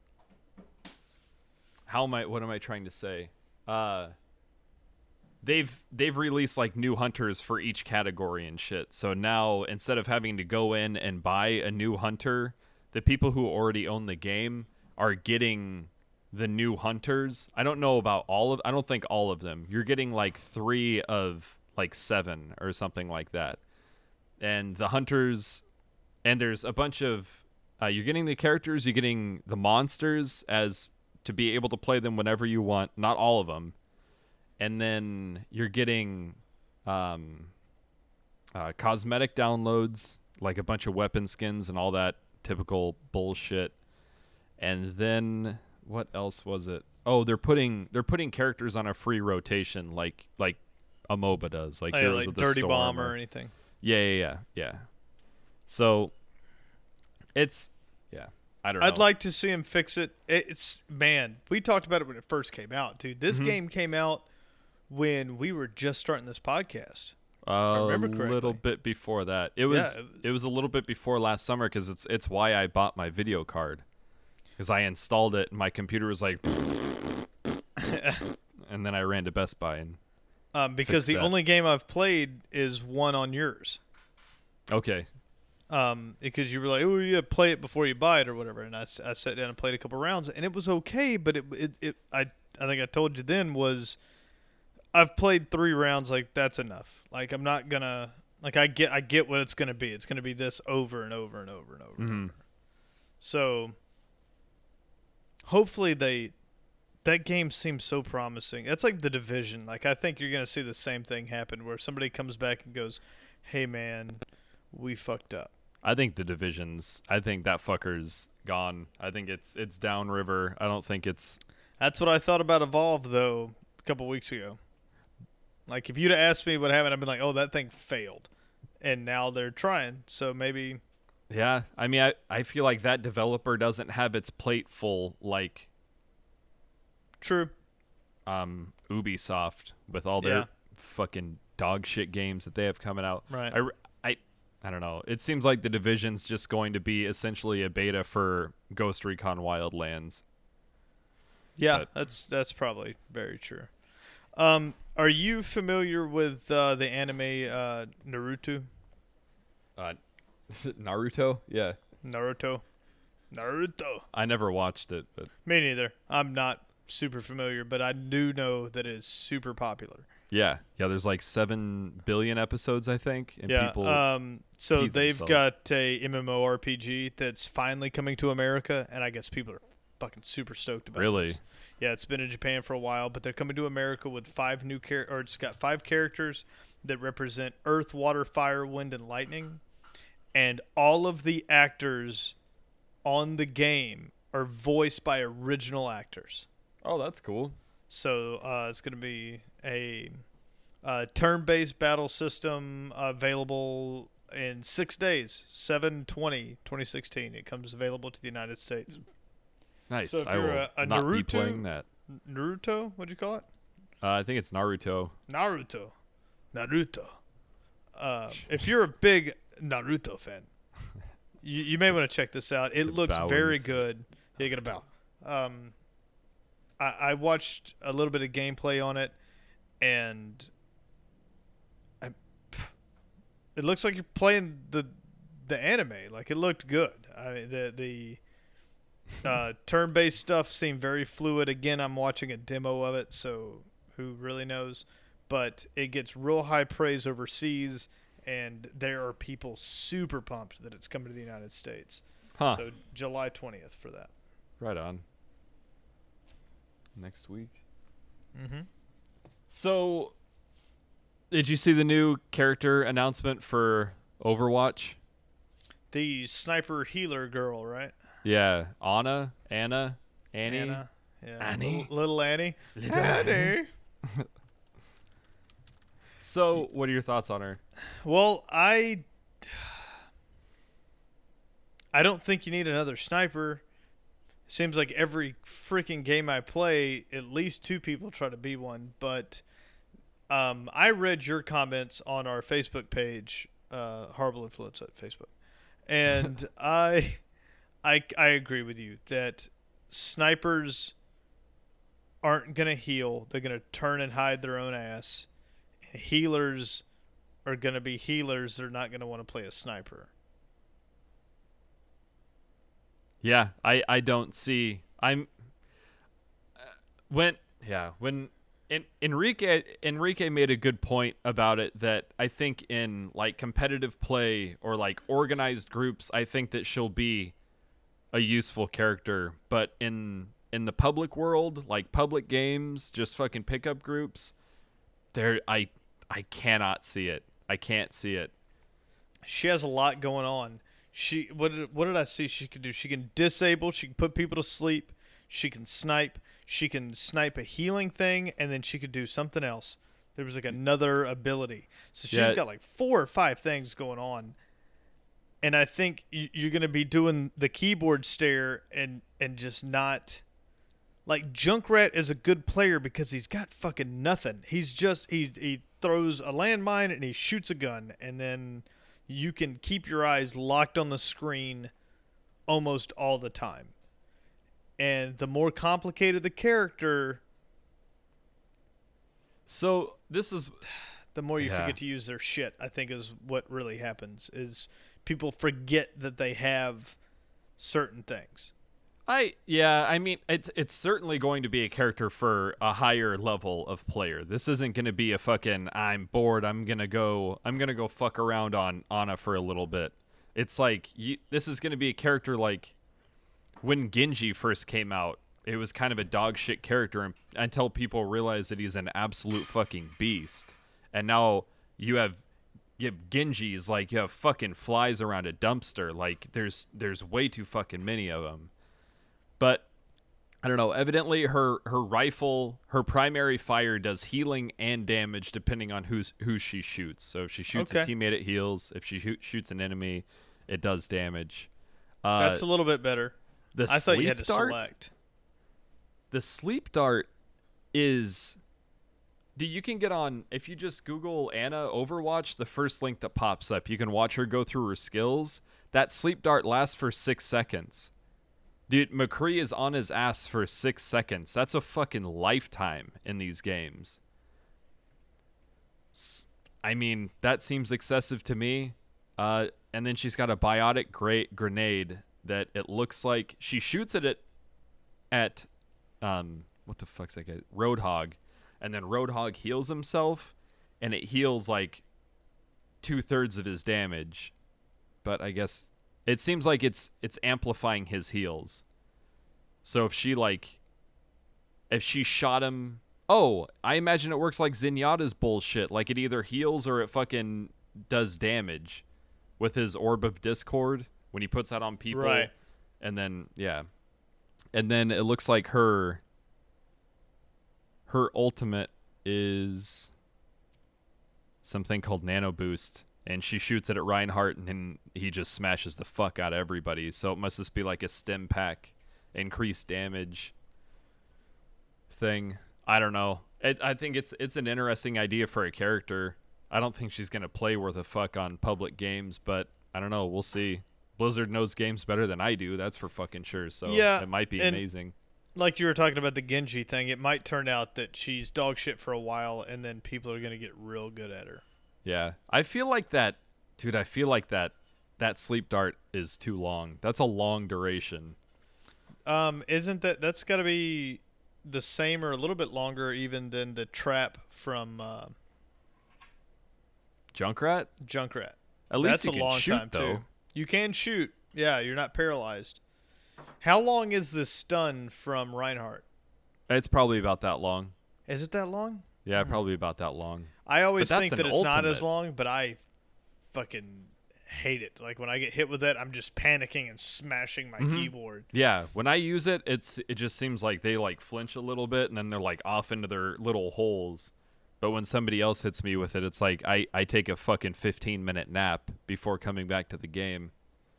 how am I what am I trying to say? Uh they've they've released like new hunters for each category and shit. So now instead of having to go in and buy a new hunter, the people who already own the game are getting the new hunters. I don't know about all of I don't think all of them. You're getting like three of like seven or something like that. And the hunters, and there's a bunch of uh, you're getting the characters, you're getting the monsters as to be able to play them whenever you want, not all of them. And then you're getting um, uh, cosmetic downloads, like a bunch of weapon skins and all that typical bullshit. And then what else was it? Oh, they're putting they're putting characters on a free rotation, like like a MOBA does, like Oh, yeah, Heroes like of the Dirty Storm Bomb or or anything? yeah, yeah, yeah, yeah. So it's yeah, I don't know. I'd like to see him fix it. It's man, we talked about it when it first came out, dude. This Mhm. game came out when we were just starting this podcast. a remember correctly. little bit before that. It was Yeah. it was a little bit before last summer because it's it's why I bought my video card, because I installed it and my computer was like, and then I ran to Best Buy and Um, because Fix the that. only game I've played is one on yours. okay, Um, because you were like, oh yeah, play it before you buy it or whatever, and I, s- I sat down and played a couple rounds, and it was okay, but it, it, it I I think I told you then was I've played three rounds, like that's enough. Like I'm not gonna like I get I get what it's gonna be. It's gonna be this over and over and over and over. And Mhm. over. So hopefully they that game seems so promising. That's like The Division. Like I think you're going to see the same thing happen where somebody comes back and goes, "Hey man, we fucked up." I think the divisions. I think that fucker's gone. I think it's it's downriver. I don't think it's. That's what I thought about Evolve though a couple weeks ago. Like if you'd have asked me what happened, I'd been like, "Oh, that thing failed," and now they're trying. So maybe. Yeah, I mean, I I feel like that developer doesn't have its plate full like. True. Um, Ubisoft with all their Yeah. fucking dog shit games that they have coming out. Right. I, I, I don't know. It seems like the Division's just going to be essentially a beta for Ghost Recon Wildlands. Yeah, But- that's that's probably very true. Um, are you familiar with uh, the anime uh, Naruto? Uh, is it Naruto? Yeah. Naruto. Naruto. I never watched it, but Me neither. I'm not super familiar, but I do know that it's super popular. yeah, yeah. There's like seven billion episodes, I think, and yeah. people. um. So pee they've themselves. got a MMORPG that's finally coming to America, and I guess people are fucking super stoked about Really? this. Yeah, it's been in Japan for a while, but they're coming to America with five new char- or it's got five characters that represent Earth, Water, Fire, Wind, and Lightning, and all of the actors on the game are voiced by original actors. oh, that's cool. So uh, it's going to be a, uh turn-based battle system available in six days, seven twenty twenty sixteen. It comes available to the United States. Nice. So if I you're will a- a not be Naruto- playing that. Naruto? What'd you call it? Uh, I think it's Naruto. Naruto. Naruto. Uh, if you're a big Naruto fan, you, you may want to check this out. It The looks very bowings. good. Yeah, you gotta bow. Um, I, I watched a little bit of gameplay on it, and I, it looks like you're playing the the anime. Like it looked good. I mean, the the uh, turn-based stuff seemed very fluid. Again, I'm watching a demo of it, so who really knows? But it gets real high praise overseas, and there are people super pumped that it's coming to the United States. Huh. So July twentieth for that. Right on. Next week. Mm-hmm. So, did you see the new character announcement for Overwatch? The sniper healer girl, right? Yeah, Anna, Anna, Annie. Anna. Yeah. Annie. Little, little Annie. Little Annie. So, what are your thoughts on her? Well, I I don't think you need another sniper. Seems like every freaking game I play, at least two people try to be one. But um, I read your comments on our Facebook page, uh, Horrible Influence at Facebook, and I, I, I agree with you that snipers aren't gonna heal. They're gonna turn and hide their own ass. And healers are gonna be healers. They're not gonna want to play a sniper. Yeah, I, I don't see. I'm uh, when yeah when en, Enrique Enrique made a good point about it that I think in like competitive play or like organized groups I think that she'll be a useful character, but in in the public world, like public games, just fucking pickup groups, there I I cannot see it. I can't see it. She has a lot going on. She what did, what did I see she can do? She can disable, she can put people to sleep, she can snipe, she can snipe a healing thing, and then she could do something else. There was like another ability. So she's Yeah. got like four or five things going on. And I think you- you're going to be doing the keyboard stare and and just not like Junkrat is a good player because he's got fucking nothing. He's just he he throws a landmine and he shoots a gun, and then you can keep your eyes locked on the screen almost all the time. And the more complicated the character, So this is the more you Yeah. forget to use their shit, I think is what really happens is people forget that they have certain things. I yeah, I mean it's it's certainly going to be a character for a higher level of player. This isn't going to be a fucking I'm bored, I'm going to go I'm going to go fuck around on Anna for a little bit. It's like you, this is going to be a character like when Genji first came out, it was kind of a dog shit character un- until people realized that he's an absolute fucking beast. And now you have you have Genjis, like you have fucking flies around a dumpster. Like there's there's way too fucking many of them. But I don't know. Evidently, her her rifle, her primary fire does healing and damage depending on who's who she shoots. So if she shoots Okay. a teammate, it heals. If she shoot, shoots an enemy, it does damage. Uh, That's a little bit better. the I thought you had sleep to dart. select. The sleep dart is. Do you can get on if you just Google Anna Overwatch, the first link that pops up, you can watch her go through her skills. That sleep dart lasts for six seconds. Dude, McCree is on his ass for six seconds. That's a fucking lifetime in these games. S- I mean, that seems excessive to me. Uh, and then she's got a biotic gra- grenade that it looks like she shoots it at, at um, what the fuck's that guy? Roadhog. And then Roadhog heals himself, and it heals like two thirds of his damage. But I guess it seems like it's it's amplifying his heals. So if she like, if she shot him, oh, I imagine it works like Zenyatta's bullshit. Like it either heals or it fucking does damage with his Orb of Discord when he puts that on people. Right. And then yeah, and then it looks like her. Her ultimate is something called Nano Boost, and she shoots it at Reinhardt, and then he just smashes the fuck out of everybody. So it must just be like a stim pack, increased damage thing. I don't know. It, I think it's it's an interesting idea for a character. I don't think she's gonna play worth a fuck on public games, but I don't know. We'll see. Blizzard knows games better than I do. That's for fucking sure. So Yeah, it might be and- amazing. Like you were talking about the Genji thing, it might turn out that she's dog shit for a while, and then people are going to get real good at her. Yeah, I feel like that, dude. I feel like that that sleep dart is too long. That's a long duration. Um, isn't that that's got to be the same or a little bit longer even than the trap from uh, Junkrat. Junkrat? At least That's you a can long shoot time though. too. You can shoot. Yeah, you're not paralyzed. How long is the stun from Reinhardt? It's probably about that long. Is it that long? Yeah, probably about that long. I always But that's think that an it's not as ultimate. long, but I fucking hate it. Like when I get hit with that, I'm just panicking and smashing my Mhm. keyboard. Yeah, when I use it, it's it just seems like they like flinch a little bit, and then they're like off into their little holes. But when somebody else hits me with it, it's like I, I take a fucking fifteen minute nap before coming back to the game.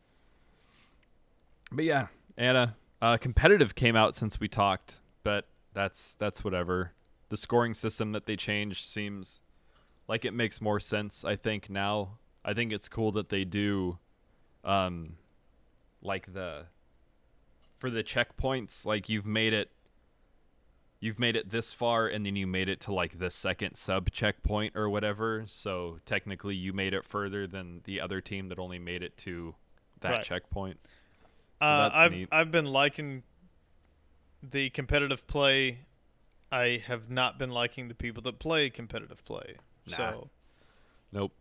But yeah, Anna, uh, competitive came out since we talked, but that's that's whatever. The scoring system that they changed seems like it makes more sense, I think, now. I think it's cool that they do um like the for the checkpoints, like you've made it you've made it this far and then you made it to like the second sub checkpoint or whatever. So technically you made it further than the other team that only made it to that Right. checkpoint. So Uh, that's I've neat. I've been liking the competitive play. I have not been liking the people that play competitive play. Nah. So Nope.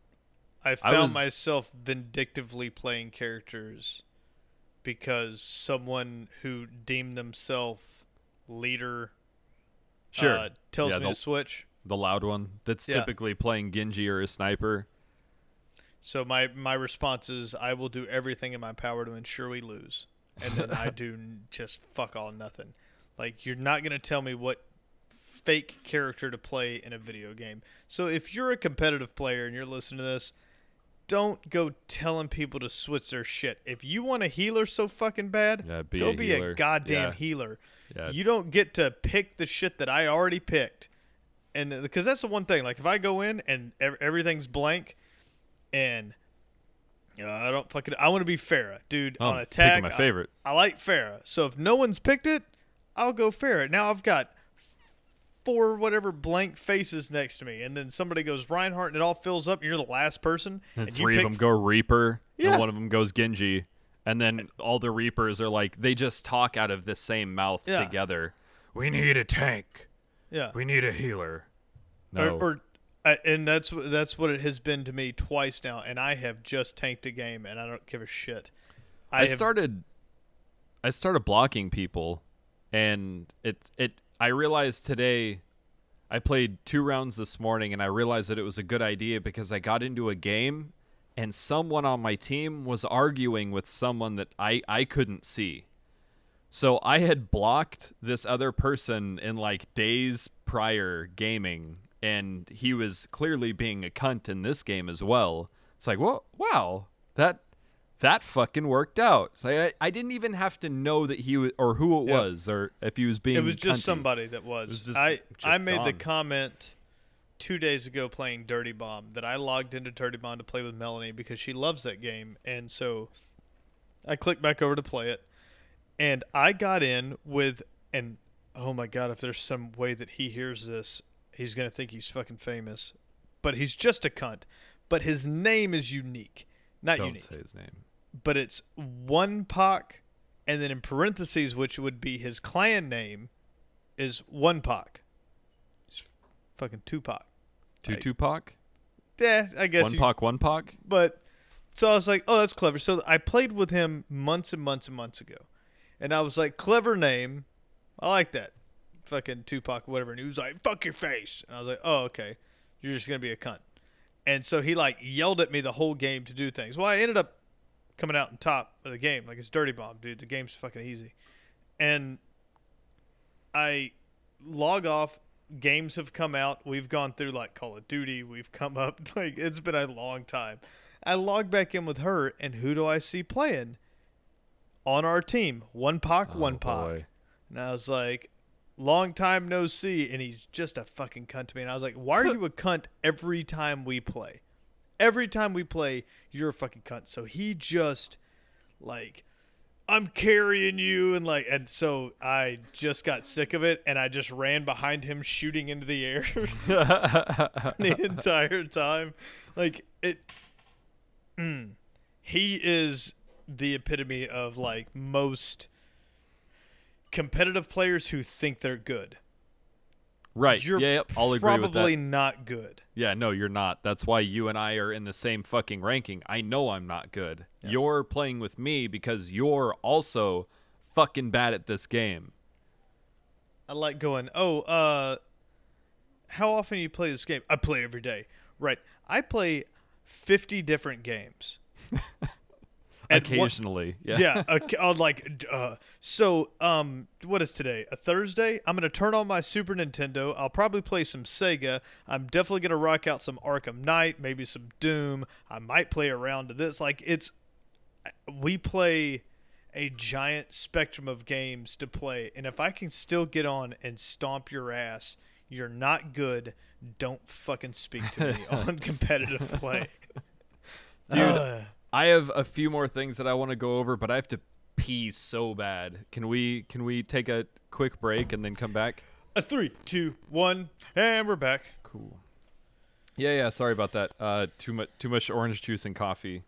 I I found was- myself vindictively playing characters because someone who deemed themselves leader Sure. uh, tells Yeah, me the- to switch. The loud one that's Yeah. typically playing Genji or a sniper. So my my response is I will do everything in my power to ensure we lose, and then I do n- just fuck all nothing. Like you're not gonna tell me what fake character to play in a video game. So if you're a competitive player and you're listening to this, don't go telling people to switch their shit. If you want a healer so fucking bad, Yeah, be go a be healer. a goddamn Yeah. healer. Yeah. You don't get to pick the shit that I already picked, and because that's the one thing. Like if I go in and ev- everything's blank, and you know, I don't fucking, I want to be Farah, dude. Oh, on I'm attack, picking my favorite. I, I like Farah. So if no one's picked it, I'll go Farah. Now I've got four whatever blank faces next to me, and then somebody goes Reinhardt, and it all fills up, and you're the last person, And and three you of pick them go Reaper, Yeah. and one of them goes Genji. And then all the Reapers are like, they just talk out of the same mouth Yeah. together. We need a tank. yeah. We need a healer. No. Or, or uh, and that's wh- that's what it has been to me twice now, and I have just tanked the game, and I don't give a shit. I have, started I started blocking people, and it it I realized today I played two rounds this morning, and I realized that it was a good idea because I got into a game and someone on my team was arguing with someone that I, I couldn't see. So I had blocked this other person in like days prior gaming, and he was clearly being a cunt in this game as well. It's like, whoa, wow, that that fucking worked out. It's like, I, I didn't even have to know that he was, or who it Yep. was, or if he was being It was just cunty. somebody that was. It was just- I just I made the gone. comment two days ago playing Dirty Bomb that I logged into Dirty Bomb to play with Melanie because she loves that game, and so I clicked back over to play it, and I got in with and oh my god, if there's some way that he hears this, he's gonna think he's fucking famous, but he's just a cunt. But his name is unique, not Don't unique. say his name. But it's one Pac, and then in parentheses, which would be his clan name, is one Pac. It's fucking Tupac. Two Like, Tupac? Yeah, I guess. One you- Pac, one Pac? But so I was like, oh, that's clever. So I played with him months and months and months ago, and I was like, clever name. I like that. Fucking Tupac, whatever. And he was like, fuck your face. And I was like, oh, okay. You're just gonna be a cunt. And so he like yelled at me the whole game to do things. Well, I ended up coming out on top of the game. Like, it's Dirty Bomb, dude. The game's fucking easy. And I log off. Games have come out. We've gone through like Call of Duty. We've come up. Like, it's been a long time. I log back in with her, and who do I see playing on our team? One Pac, Oh, one Pac. boy. And I was like, long time no see, and he's just a fucking cunt to me. And I was like, why are you a cunt every time we play? Every time we play, you're a fucking cunt. So he just, like, I'm carrying you, and like, and so I just got sick of it, and I just ran behind him, shooting into the air the entire time. Like, it, mm, he is the epitome of like most competitive players who think they're good. Right. You're yeah, yep. I'll agree with that. probably not good. Yeah, no, you're not. That's why you and I are in the same fucking ranking. I know I'm not good. Yeah. You're playing with me because you're also fucking bad at this game. I like going, oh, uh, how often do you play this game? I play every day. Right. I play fifty different games. And one- Occasionally. yeah. yeah, uh, I'll like uh, so um what is today? A Thursday? I'm going to turn on my Super Nintendo. I'll probably play some Sega. I'm definitely going to rock out some Arkham Knight, maybe some Doom. I might play around to this. Like, it's we play a giant spectrum of games to play, and if I can still get on and stomp your ass, you're not good. Don't fucking speak to me on competitive play. Dude, Ugh. I have a few more things that I want to go over, but I have to pee so bad. Can we can we take a quick break and then come back? A three, two, one, and we're back. Cool. Yeah, yeah, sorry about that. Uh too much too much orange juice and coffee.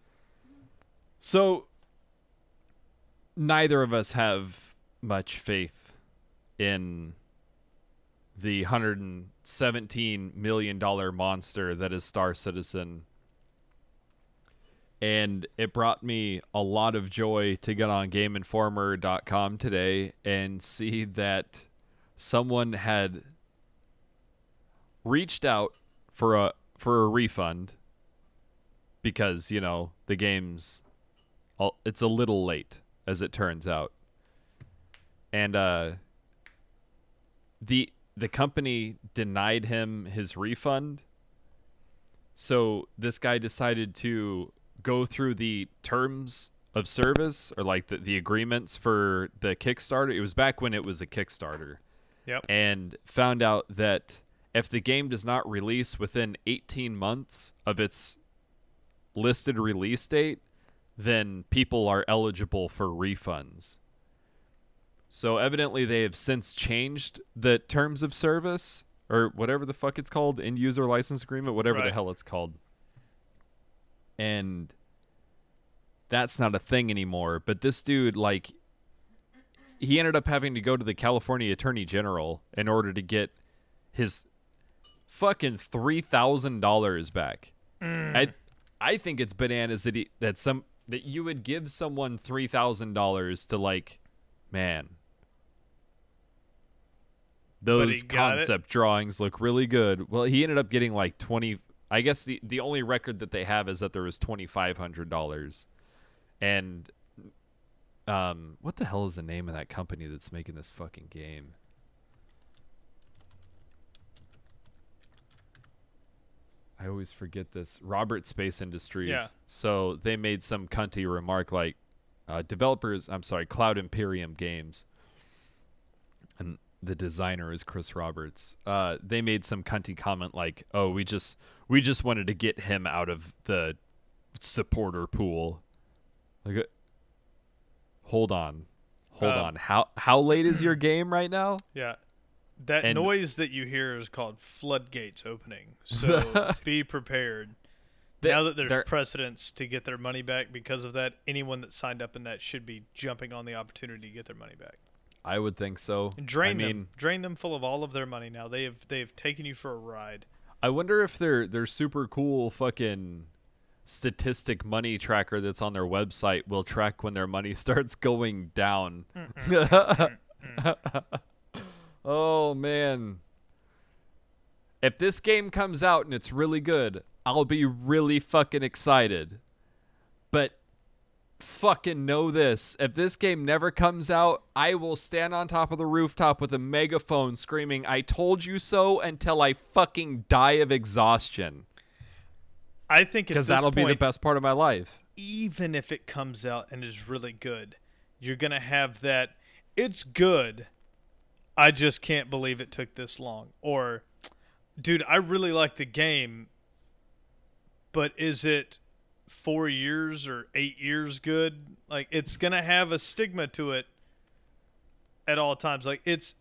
So neither of us have much faith in the one hundred seventeen million dollars monster that is Star Citizen. And it brought me a lot of joy to get on Game Informer dot com today and see that someone had reached out for a for a refund because, you know, the game's it's a little late, as it turns out. And uh the the company denied him his refund. So this guy decided to go through the terms of service, or like the, the agreements for the Kickstarter. It was back when it was a Kickstarter. Yep. And found out that if the game does not release within eighteen months of its listed release date, then people are eligible for refunds. So evidently they have since changed the terms of service, or whatever the fuck it's called, end user license agreement, whatever the Right. hell it's called. And that's not a thing anymore. But this dude, like, he ended up having to go to the California Attorney General in order to get his fucking three thousand dollars back. I I think it's bananas that he, that some that you would give someone three thousand dollars to, like, man, those concept drawings look really good. Well, he ended up getting like twenty. I guess the, the only record that they have is that there was twenty-five hundred dollars. And um, what the hell is the name of that company that's making this fucking game? I always forget this. Robert Space Industries. Yeah. So they made some cunty remark like, uh, developers, I'm sorry, Cloud Imperium Games, and the designer is Chris Roberts. Uh, they made some cunty comment like, "Oh, we just we just wanted to get him out of the supporter pool." Like, uh, hold on, hold Um, on. How how late is your game right now? Yeah. That And- noise that you hear is called floodgates opening. So be prepared. They- now that there's they're- precedents to get their money back because of that, anyone that signed up in that should be jumping on the opportunity to get their money back. I would think so. And drain I mean, them. Drain them full of all of their money now. They have they have taken you for a ride. I wonder if their their super cool fucking statistic money tracker that's on their website will track when their money starts going down. Oh man. If this game comes out and it's really good, I'll be really fucking excited. But fucking know this. If this game never comes out, I will stand on top of the rooftop with a megaphone screaming, "I told you so," until I fucking die of exhaustion. I think at Because this that'll be the point, best part of my life. even if it comes out and is really good, you're gonna have that. It's good. I just can't believe it took this long. Or, dude, I really like the game, but is it four years or eight years good? Like, it's gonna have a stigma to it at all times. Like, it's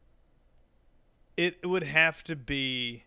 it would have to be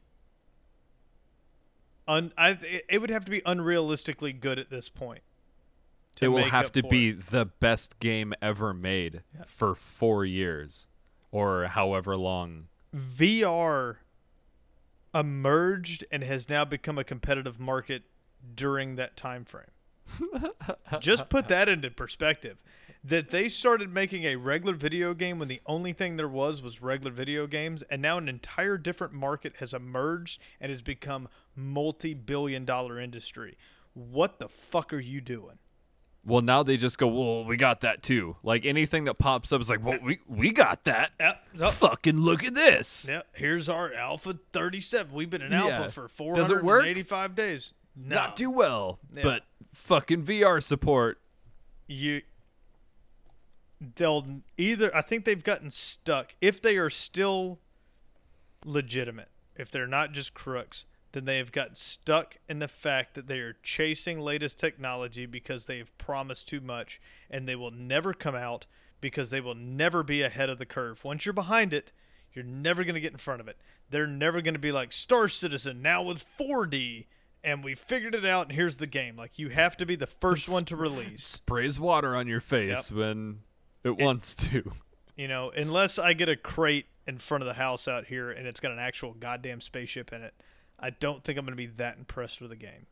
un I it would have to be unrealistically good at this point. to It will make have up to for be it. the best game ever made for four years or however long. V R emerged and has now become a competitive market during that time frame. Just put that into perspective. That they started making a regular video game when the only thing there was was regular video games, and now an entire different market has emerged and has become multi-billion dollar industry. What the fuck are you doing? Well, now they just go, well, we got that too. Like anything that pops up is like, well, we, we got that. Yep. Oh, Fucking look at this. yep. Here's our Alpha thirty-seven. We've been in Yeah. Alpha for four Does it work? hundred eighty-five days. No. Not too well, Yeah. but fucking V R support. you they'll either I think they've gotten stuck if they are still legitimate, if they're not just crooks, then they have gotten stuck in the fact that they are chasing latest technology because they have promised too much, and they will never come out because they will never be ahead of the curve. Once you're behind it, you're never going to get in front of it. They're never going to be like Star Citizen now with four D, and we figured it out, and here's the game. Like, you have to be the first one to release. Sprays water on your face when it, wants to. You know, unless I get a crate in front of the house out here and it's got an actual goddamn spaceship in it, I don't think I'm going to be that impressed with the game.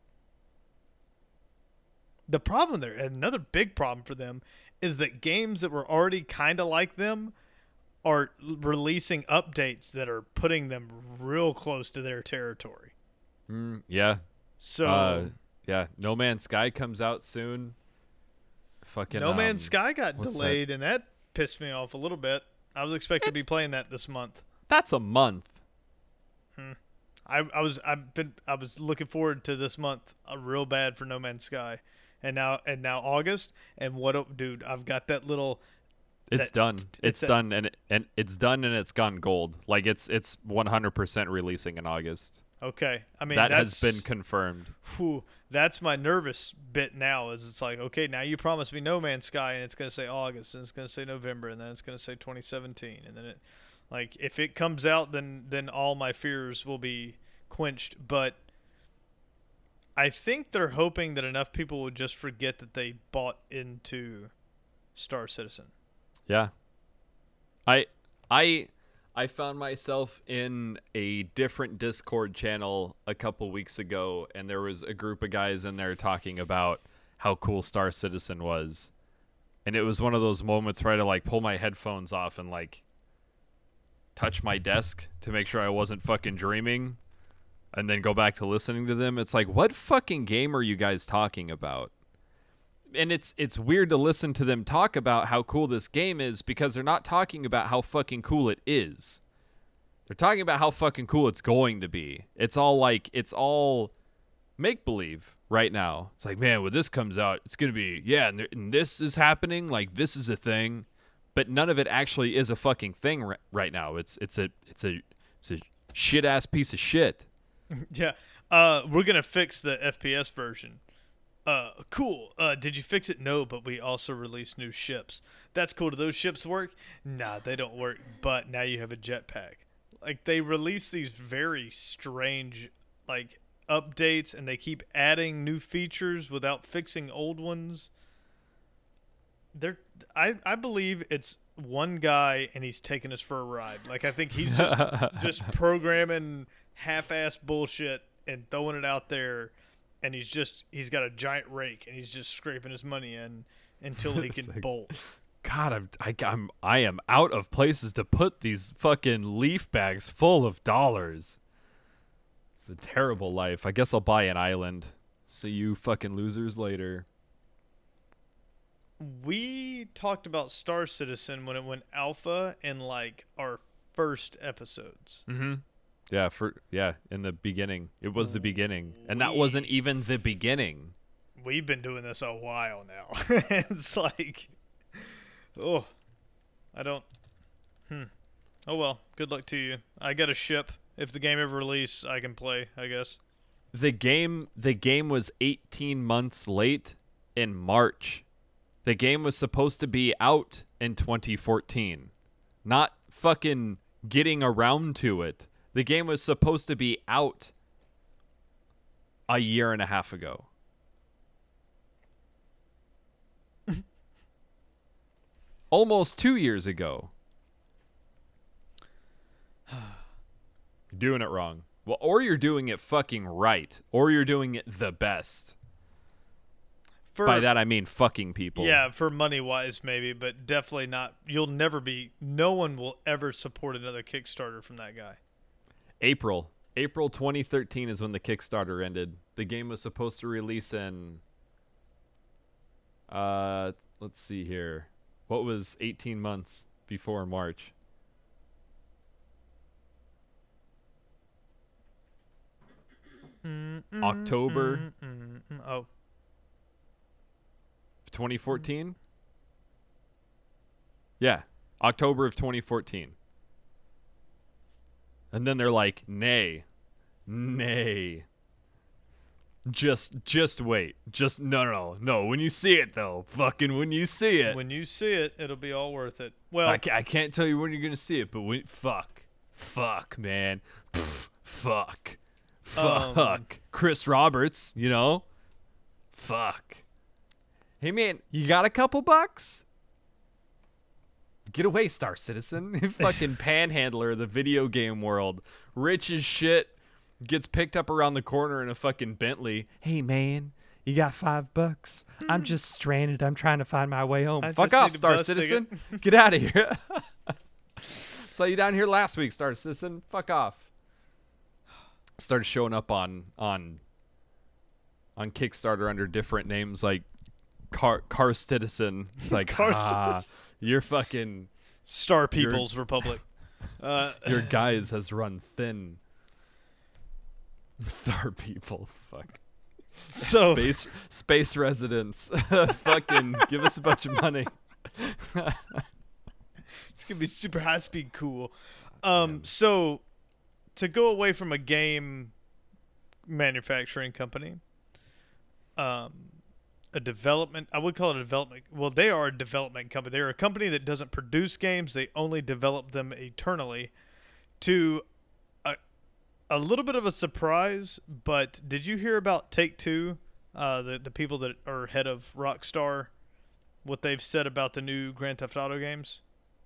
The problem there, another big problem for them, is that games that were already kind of like them are l- releasing updates that are putting them real close to their territory. Mm, yeah. So, Uh, yeah. No Man's Sky comes out soon. Fucking No um, Man's Sky got what's that? delayed, and that pissed me off a little bit. I was expected to be playing that this month. That's a month. I, I was I've been I was looking forward to this month uh, real bad for No Man's Sky, and now and now August, and what a- dude I've got that little It's That- done. it's It's that- done, and and it's done, and it's gone gold. Like it's it's one hundred percent releasing in August. okay. I mean that that's, has been confirmed. whew, that's my nervous bit now. Is it's like, okay, now you promised me No Man's Sky, and it's gonna say August, and it's gonna say November, and then it's gonna say twenty seventeen, and then it like if it comes out, then then all my fears will be quenched. But I think they're hoping that enough people will just forget that they bought into Star Citizen. Yeah. I I I found myself in a different Discord channel a couple weeks ago, and there was a group of guys in there talking about how cool Star Citizen was. And it was one of those moments where I had to like pull my headphones off and like touch my desk to make sure I wasn't fucking dreaming and then go back to listening to them. It's like, what fucking game are you guys talking about? And it's it's weird to listen to them talk about how cool this game is because they're not talking about how fucking cool it is. They're talking about how fucking cool it's going to be. It's all like, it's all make-believe right now. It's like, man, when this comes out, it's going to be, yeah, and, th- and this is happening, like, this is a thing. But none of it actually is a fucking thing r- right now. It's it's a it's a it's a shit-ass piece of shit. Yeah. Uh, we're going to fix the F P S version. Uh, cool. Uh, did you fix it? No, but we also released new ships. That's cool. Do those ships work? Nah, they don't work, but now you have a jetpack. Like, they release these very strange, like, updates, and they keep adding new features without fixing old ones. They're, I, I believe it's one guy, and he's taking us for a ride. Like, I think he's just, just programming half-ass bullshit and throwing it out there, and he's just, he's got a giant rake, and he's just scraping his money in until he can like, bolt. God, I'm, I, I'm, I am out of places to put these fucking leaf bags full of dollars. It's a terrible life. I guess I'll buy an island. See you fucking losers later. We talked about Star Citizen when it went alpha in, like, our first episodes. Mm-hmm. Yeah, for yeah, in the beginning. It was the beginning. And that We- wasn't even the beginning. We've been doing this a while now. It's like, oh, I don't. Hmm. Oh well. Good luck to you. I got a ship. If the game ever releases, I can play, I guess. The game the game was eighteen months late in March. The game was supposed to be out in twenty fourteen. Not fucking getting around to it. The game was supposed to be out a year and a half ago. Almost two years ago. You're doing it wrong. Well, or you're doing it fucking right, or you're doing it the best. For, By that I mean fucking people. Yeah, for money wise, maybe, but definitely not. You'll never be. No one will ever support another Kickstarter from that guy. April. April twenty thirteen is when the Kickstarter ended. The game was supposed to release in uh let's see here. What was eighteen months before March? Mm-mm, October mm-mm, mm-mm. Oh, twenty fourteen? Yeah, October of twenty fourteen. And then they're like, "Nay. Nay. Just just wait. Just no no no. When you see it though, fucking when you see it." when you see it, it'll be all worth it. Well, I, ca- I can't tell you when you're gonna see it, but when, fuck, fuck, man, Pff, fuck, fuck, Um, Chris Roberts, you know, fuck. Hey man, you got a couple bucks? Get away, Star Citizen. Fucking panhandler of the video game world, rich as shit, gets picked up around the corner in a fucking Bentley. Hey man, you got five bucks? I'm just stranded. I'm trying to find my way home. I Fuck just off, need a Star bus Citizen. ticket. Get out of here. Saw you down here last week, Star Citizen. Fuck off. Started showing up on on on Kickstarter under different names like Car Car Citizen. It's like Car ah, you're fucking Star You're- People's Republic. Uh, your guys has run thin. Star people, fuck. so space space residents, fucking give us a bunch of money. it's gonna be super high speed cool. Um, so to go away from a game manufacturing company, um, a development, I would call it a development. Well, they are a development company. They're a company that doesn't produce games; they only develop them eternally. To a a little bit of a surprise, but did you hear about Take Two, uh, the the people that are head of Rockstar, what they've said about the new Grand Theft Auto games?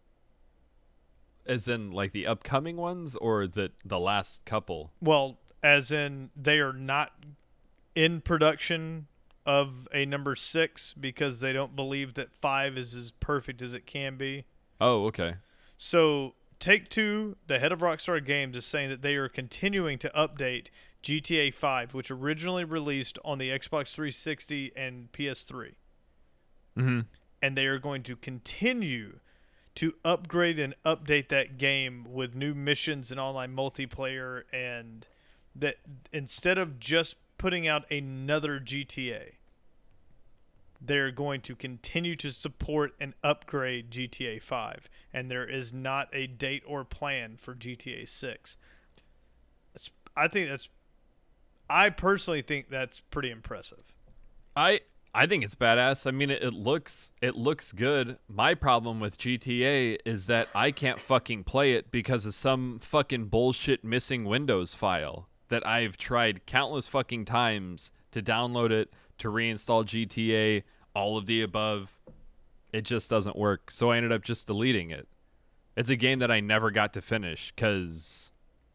As in, like the upcoming ones, or the the last couple? Well, as in they are not in production of a number six because they don't believe that five is as perfect as it can be. Oh, okay. So Take-Two, the head of Rockstar Games, is saying that they are continuing to update G T A five, which originally released on the Xbox three sixty and P S three. Mm-hmm. And they are going to continue to upgrade and update that game with new missions and online multiplayer, and that instead of just putting out another G T A, they're going to continue to support and upgrade G T A five, and there is not a date or plan for G T A six. That's, I think that's I personally think that's pretty impressive. I I think it's badass. I mean, it, it looks it looks good. My problem with G T A is that I can't fucking play it because of some fucking bullshit missing Windows file that I've tried countless fucking times to download it, to reinstall G T A, all of the above. It just doesn't work. So I ended up just deleting it. It's a game that I never got to finish because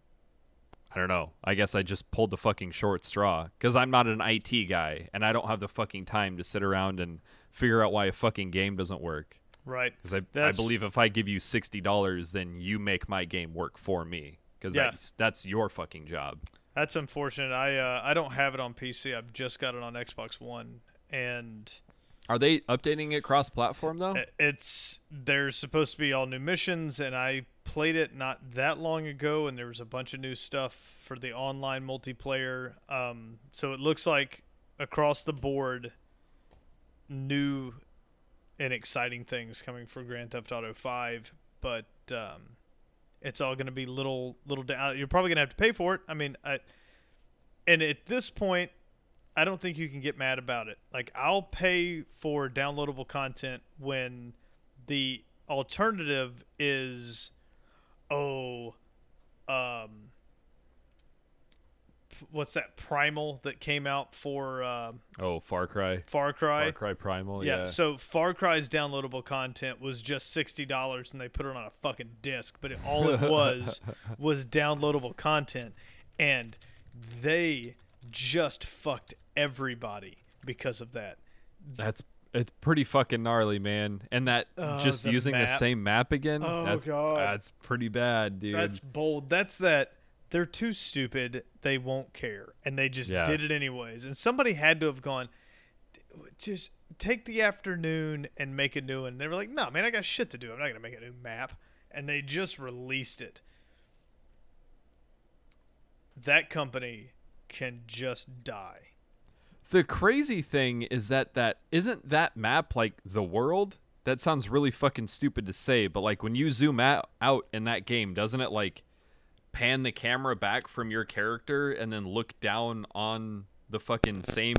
I don't know. I guess I just pulled the fucking short straw because I'm not an I T guy and I don't have the fucking time to sit around and figure out why a fucking game doesn't work. Right. Because I, I believe if I give you sixty dollars, then you make my game work for me because Yeah. that's your fucking job. That's unfortunate. I uh, I don't have it on P C. I've just got it on Xbox One, and Are they updating it cross-platform though? it's there's supposed to be all new missions, and I played it not that long ago, and there was a bunch of new stuff for the online multiplayer. Um, so it looks like across the board, new and exciting things coming for Grand Theft Auto five, but um, it's all going to be little little down. You're probably going to have to pay for it. I mean, I, and at this point, I don't think you can get mad about it. Like, I'll pay for downloadable content when the alternative is, oh, um, what's that Primal that came out for uh, Oh, Far Cry. Far Cry? Far Cry Primal, Yeah, yeah. so Far Cry's downloadable content was just sixty dollars, and they put it on a fucking disc, but it, all it was was downloadable content, and they just fucked everybody because of that. That's it's pretty fucking gnarly, man. And that Oh, just the using the map. same map again, Oh, that's God. that's pretty bad, dude. That's bold. That's that they're too stupid. They won't care, and they just Yeah. did it anyways. And somebody had to have gone, just take the afternoon and make a new one. They were like, no, man, I got shit to do. I'm not gonna make a new map. And they just released it. That company can just die. The crazy thing is that that isn't that map like the world? That sounds really fucking stupid to say, but like when you zoom out, out in that game, doesn't it like pan the camera back from your character and then look down on the fucking same?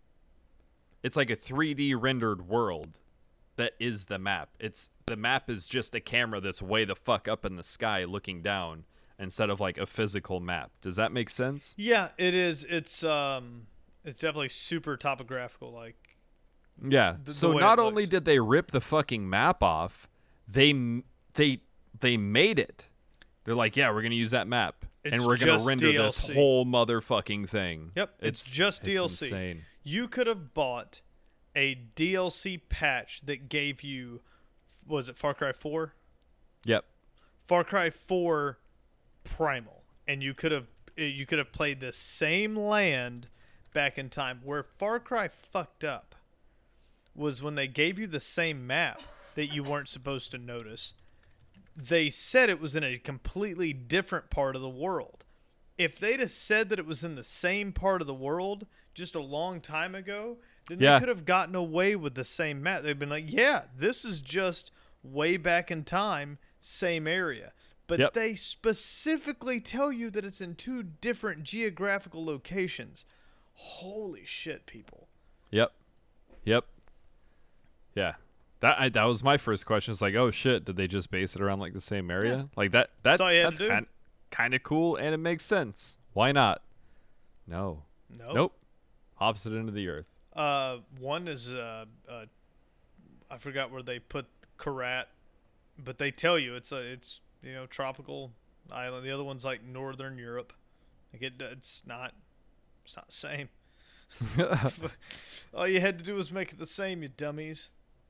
It's like a three D rendered world that is the map. It's the map is just a camera that's way the fuck up in the sky looking down instead of like a physical map. Does that make sense? Yeah, it is. It's um, it's definitely super topographical. Like, Yeah. the So way not it only looks. did they rip the fucking map off, they they they made it. They're like, yeah, we're gonna use that map, It's and we're gonna just render D L C. this whole motherfucking thing. Yep, it's, just D L C. Insane. You could have bought a D L C patch that gave you, was it Far Cry four? Yep. Far Cry four Primal, and you could have you could have played the same land back in time. Where Far Cry fucked up was when they gave you the same map that you weren't supposed to notice. They said it was in a completely different part of the world. If they'd have said that it was in the same part of the world just a long time ago, then Yeah. they could have gotten away with the same map. They've been like, yeah, this is just way back in time, same area. But Yep. they specifically tell you that it's in two different geographical locations. Holy shit, people. Yep. Yep. Yeah. That I, that was my first question. It's like, oh shit, did they just base it around like the same area? Yeah. Like that that That's all you had that's to do. kind kind of cool and it makes sense. Why not? No. Nope. Nope. Opposite end of the earth. Uh, one is uh, uh, I forgot where they put Karat, but they tell you it's a it's you know tropical island. The other one's like northern Europe. Like it, it's not it's not the same. All you had to do was make it the same, you dummies.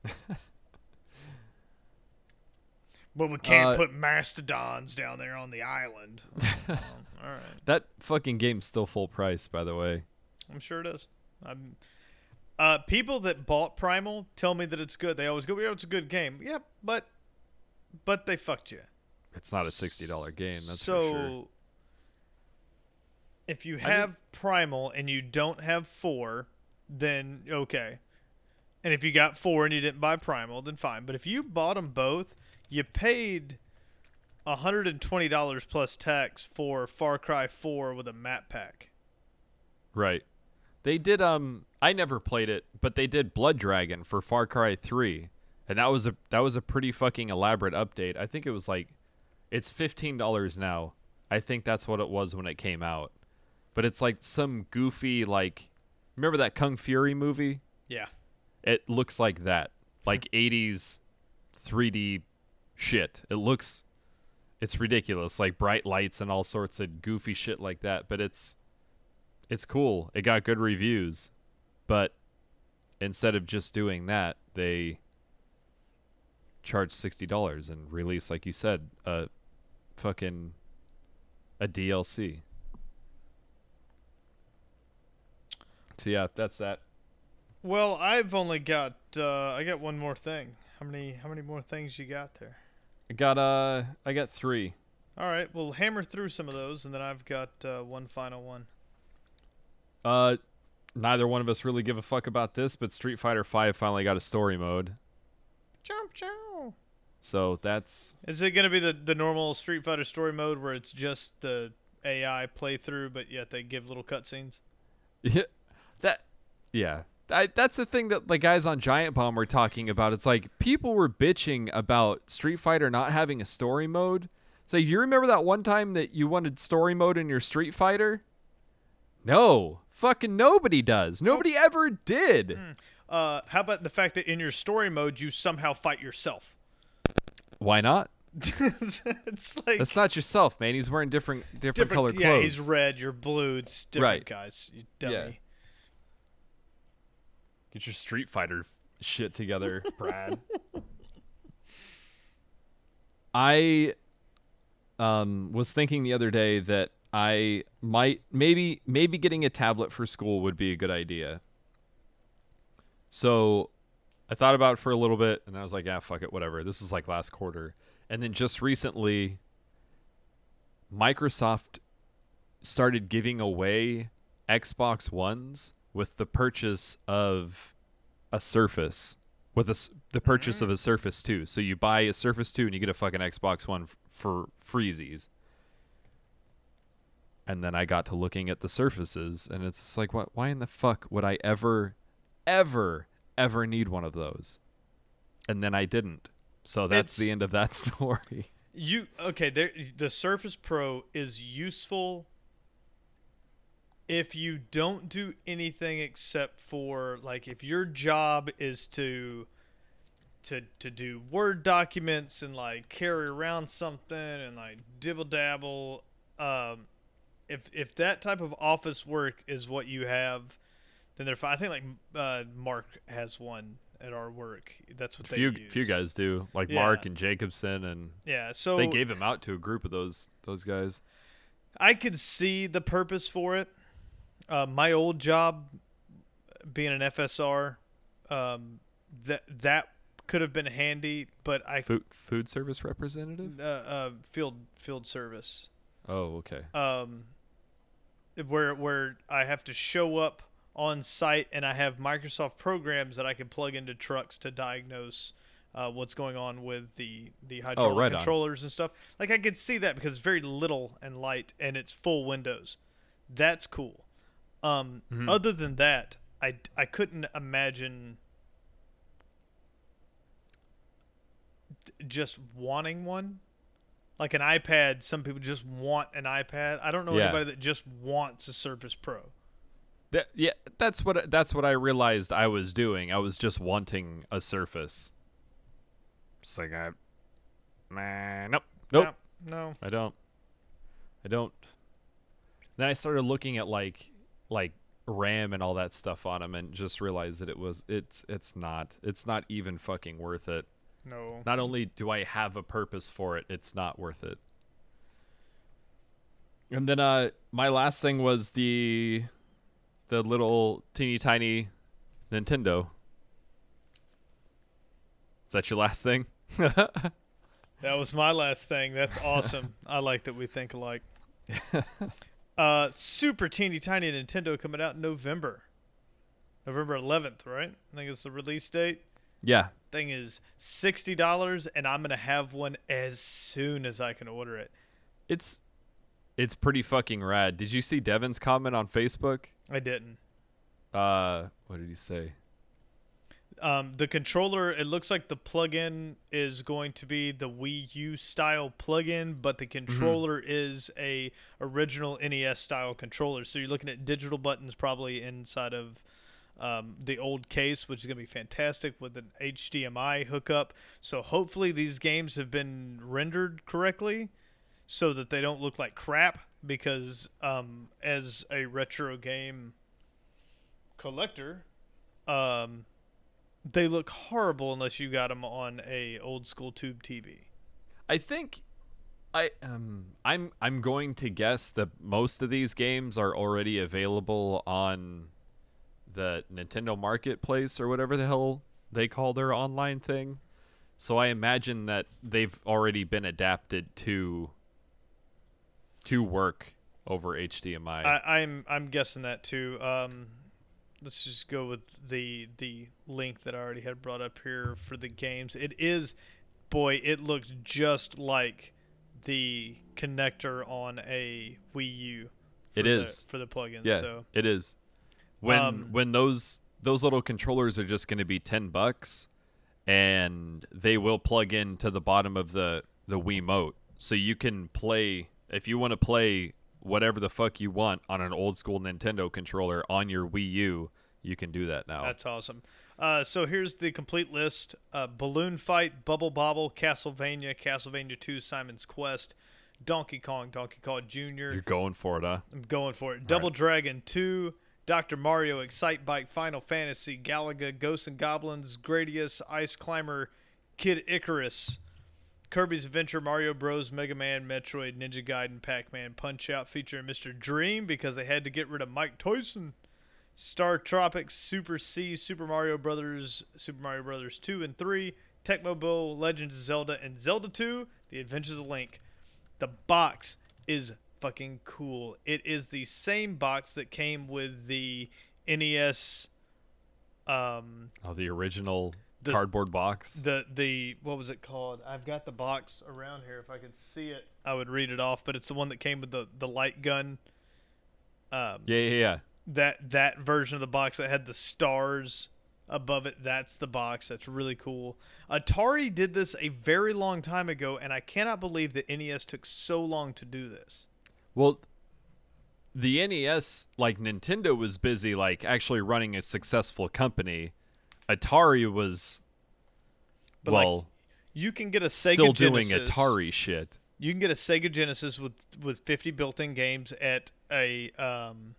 But we can't Uh, put mastodons down there on the island. Oh, all right. That fucking game's still full price, by the way. I'm sure it is. I'm, uh, people that bought Primal tell me that it's good. They always go, "Yeah, it's a good game." Yeah, but but they fucked you. It's not a sixty dollar game, that's so, for sure. if you I have Primal and you don't have four, then okay. And if you got four and you didn't buy Primal, then fine. But if you bought them both, you paid one hundred twenty dollars plus tax for Far Cry four with a map pack. Right. They did um I never played it, but they did Blood Dragon for Far Cry three. And that was a that was a pretty fucking elaborate update. I think it was like it's fifteen dollars now. I think that's what it was when it came out. But it's like some goofy like remember that Kung Fury movie? Yeah. It looks like that. Like eighties three D shit. It looks it's ridiculous, like bright lights and all sorts of goofy shit like that, but it's it's cool. It got good reviews. But instead of just doing that, they charge sixty dollars and release, like you said, a fucking a D L C. So yeah, that's that. Well, I've only got uh, I got one more thing. How many how many more things you got there? I got uh I got three. All right, we'll hammer through some of those, and then I've got uh, one final one. Uh neither one of us really give a fuck about this, but Street Fighter five finally got a story mode. Jump, jump. So that's Is it going to be the, the normal Street Fighter story mode where it's just the A I playthrough, but yet they give little cutscenes? yeah, that yeah. I, that's the thing that the guys on Giant Bomb were talking about. It's like people were bitching about Street Fighter not having a story mode. It's like, you remember that one time that you wanted story mode in your Street Fighter? No. Fucking nobody does. Nobody ever did. Uh, how about the fact that in your story mode you somehow fight yourself? Why not? It's like That's not yourself, man. He's wearing different different, different colored yeah, clothes. he's red, you're blue. It's different, Right. guys. You dummy. Yeah. Get your Street Fighter f- shit together, Brad. I um, was thinking the other day that I might maybe maybe getting a tablet for school would be a good idea. So I thought about it for a little bit, and I was like, "Ah, fuck it, whatever." This is like last quarter, and then just recently, Microsoft started giving away Xbox Ones with the purchase of a Surface, with a s the purchase of a Surface two. So you buy a Surface two and you get a fucking Xbox One f- for freezies. And then I got to looking at the Surfaces, and it's just like, what? Why in the fuck would I ever, ever, ever need one of those? And then I didn't. So that's It's- the end of that story. You okay? There, the Surface Pro is useful if you don't do anything except for like if your job is to to to do Word documents and like carry around something and like dibble dabble. Um, if if that type of office work is what you have, then they're fine. I think like uh, Mark has one at our work. That's what they few use. few guys do, like Yeah. Mark and Jacobson, and Yeah, so they gave him out to a group of those those guys. I could see the purpose for it. Uh, my old job, being an F S R, um, that that could have been handy, but I Food food service representative. uh, uh, field field service, Oh, okay. um, where where I have to show up on site and I have Microsoft programs that I can plug into trucks to diagnose uh, what's going on with the the hydraulic right on. controllers and stuff. Like I could see that because it's very little and light and it's full windows. That's cool. Um, Mhm. Other than that, I, I couldn't imagine d- just wanting one. Like an iPad, some people just want an iPad. I don't know Yeah. anybody that just wants a Surface Pro. That, yeah, that's what that's what I realized I was doing. I was just wanting a Surface. It's like I, man, nope, nope, No. no. I don't, I don't. Then I started looking at like like RAM and all that stuff on them, and just realized that it was it's it's not it's not even fucking worth it. No. Not only do I have a purpose for it, it's not worth it. And then uh my last thing was the the little teeny tiny Nintendo. Is that your last thing? That was my last thing. That's awesome. I like that we think alike. uh, super teeny tiny Nintendo coming out in November. November eleventh, right? I think it's the release date. Yeah. Thing is sixty dollars, and I'm going to have one as soon as I can order it. It's it's pretty fucking rad. Did you see Devin's comment on Facebook? I didn't. Uh, what did he say? Um, the controller, it looks like the plug-in is going to be the Wii U style plug-in, but the controller mm-hmm. is a original N E S style controller. So you're looking at digital buttons probably inside of um, the old case, which is going to be fantastic with an H D M I hookup. So hopefully these games have been rendered correctly so that they don't look like crap, because um, as a retro game collector, um, they look horrible unless you got them on a old school tube T V. I think I um I'm I'm going to guess that most of these games are already available on the Nintendo Marketplace or whatever the hell they call their online thing. So I imagine that they've already been adapted to to work over H D M I. I, I'm I'm guessing that too. Um, let's just go with the the link that I already had brought up here for the games. It is, boy, it looks just like the connector on a Wii U. For it the, is for the plugins. Yeah, so. it is. When Um, when those those little controllers are just going to be ten bucks, and they will plug into the bottom of the the Wiimote, so you can play if you want to play whatever the fuck you want on an old school Nintendo controller on your Wii U, you can do that now. That's awesome. Uh, so here's the complete list: uh, Balloon Fight, Bubble Bobble, Castlevania, Castlevania two, Simon's Quest, Donkey Kong, Donkey Kong Junior You're going for it, huh? I'm going for it. Double right. Dragon two, Doctor Mario, Excite Bike, Final Fantasy, Galaga, Ghosts and Goblins, Gradius, Ice Climber, Kid Icarus, Kirby's Adventure, Mario Bros, Mega Man, Metroid, Ninja Gaiden, Pac-Man, Punch-Out featuring Mister Dream because they had to get rid of Mike Tyson, Star Tropics, Super C, Super Mario Brothers, Super Mario Brothers two and three, Tecmo Bowl, Legends of Zelda, and Zelda two, The Adventures of Link. The box is fucking cool. It is the same box that came with the N E S. Um, Oh, the original the, cardboard box. The the what was it called? I've got the box around here. If I could see it, I would read it off. But it's the one that came with the, the light gun. Um, yeah, yeah, yeah. That that version of the box that had the stars above it. That's the box. That's really cool. Atari did this a very long time ago, and I cannot believe that N E S took so long to do this. Well, the N E S, like Nintendo was busy like actually running a successful company. Atari was But well like, you can get a Sega still Genesis, doing Atari shit. You can get a Sega Genesis with with fifty built-in games at a um,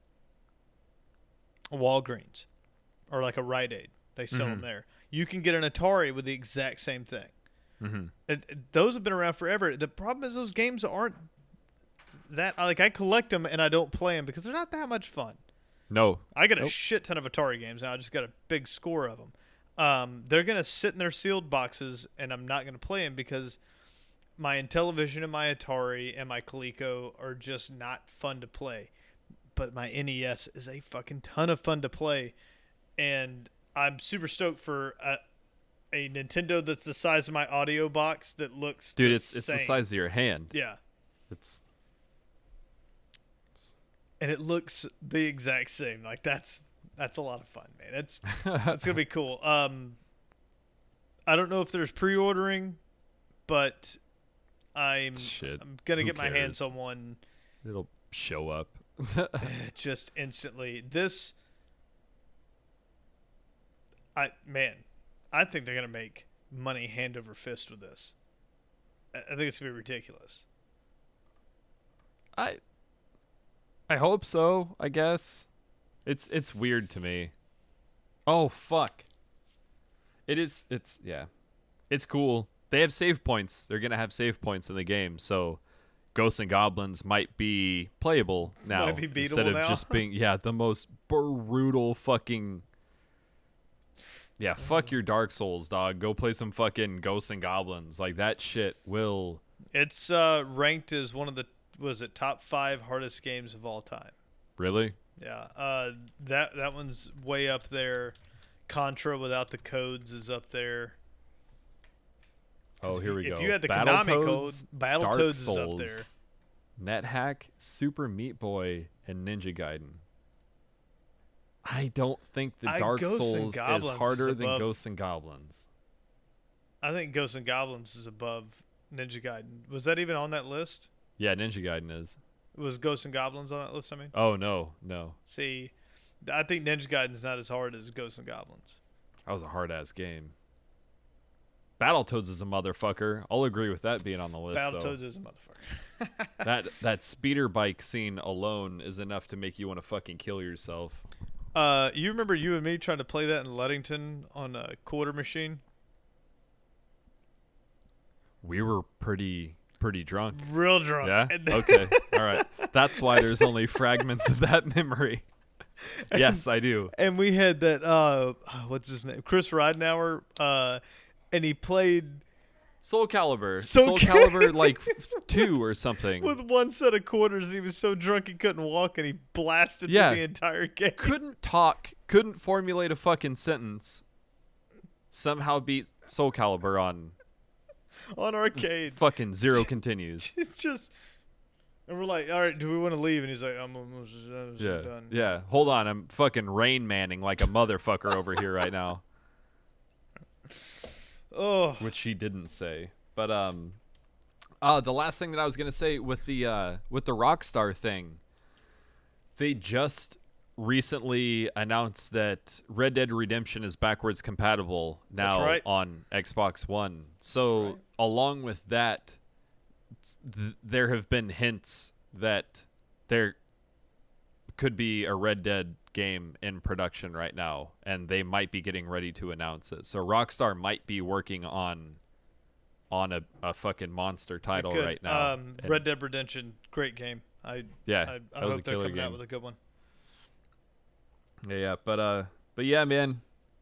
Walgreens or like a Rite Aid. They sell Mhm. them there. You can get an Atari with the exact same thing. Mm-hmm. It, it- those have been around forever. The problem is those games aren't that like I collect them and I don't play them because they're not that much fun. No, I got a Nope. shit ton of Atari games now. I just got a big score of them. Um, they're gonna sit in their sealed boxes, and I'm not gonna play them because my Intellivision and my Atari and my Coleco are just not fun to play. But my N E S is a fucking ton of fun to play, and I'm super stoked for a, a Nintendo that's the size of my audio box that looks dude, the it's it's the same. size of your hand. Yeah. It's And it looks the exact same. Like that's that's a lot of fun, man. It's it's gonna be cool. Um, I don't know if there's pre-ordering, but I'm Shit. I'm gonna Who get my hands cares? on one It'll show up. just instantly. This, I man, I think they're gonna make money hand over fist with this. I I think it's gonna be ridiculous. I I hope so, I guess. It's it's weird to me. Oh fuck. It is it's yeah. It's cool. They have save points. They're gonna have save points in the game, so Ghosts and Goblins might be playable now Might be beatable instead of now. just being yeah, the most brutal fucking Yeah, fuck your Dark Souls, dog. Go play some fucking Ghosts and Goblins. Like that shit will It's uh, ranked as one of the was it top five hardest games of all time. really? Yeah, uh, that that one's way up there. Contra without the codes is up there. Oh, here we if go. you had the Konami code, Battletoads, Battletoads Dark is up Souls, there. NetHack, Super Meat Boy, and Ninja Gaiden. I don't think the I- Dark Ghosts and Souls Goblins is is harder than above- Ghosts and Goblins. I think Ghosts and Goblins is above Ninja Gaiden. Was that even on that list? Yeah, Ninja Gaiden is. Was Ghosts and Goblins on that list? I mean, Oh no, no. see, I think Ninja Gaiden's not as hard as Ghosts and Goblins. That was a hard ass game. Battletoads is a motherfucker. I'll agree with that being on the list. though. Battletoads is a motherfucker. That that speeder bike scene alone is enough to make you want to fucking kill yourself. Uh, you remember you and me trying to play that in Ludington on a quarter machine? We were pretty pretty drunk. Real drunk. Yeah. And then- Okay. All right. That's why there's only fragments of that memory. Yes, I do. And we had that. Uh, what's his name? Chris Ridenauer. Uh, and he played Soul Calibur. Soul Soul Cal- Calibur like two or something. with one set of quarters. He was so drunk he couldn't walk, and he blasted Yeah. through the entire game. Couldn't talk, couldn't formulate a fucking sentence. Somehow beat Soul Calibur on on arcade. fucking Zero Continues. It's just, and we're like, all right, do we want to leave? And he's like, I'm almost, almost Yeah. done. Yeah. Hold on, I'm fucking Rain Manning like a motherfucker over here right now. Oh, Which he didn't say. But um uh the last thing that I was gonna say with the uh with the Rockstar thing, they just recently announced that Red Dead Redemption is backwards compatible now That's right. on Xbox One. So Right. along with that, th- there have been hints that there could be a Red Dead game in production right now, and they might be getting ready to announce it. So Rockstar might be working on on a, a fucking monster title good. right now. Um, And Red Dead Redemption, great game. I yeah, I, I that was a hope they're killer coming out game. with a good one. Yeah, yeah, but uh, but yeah, man.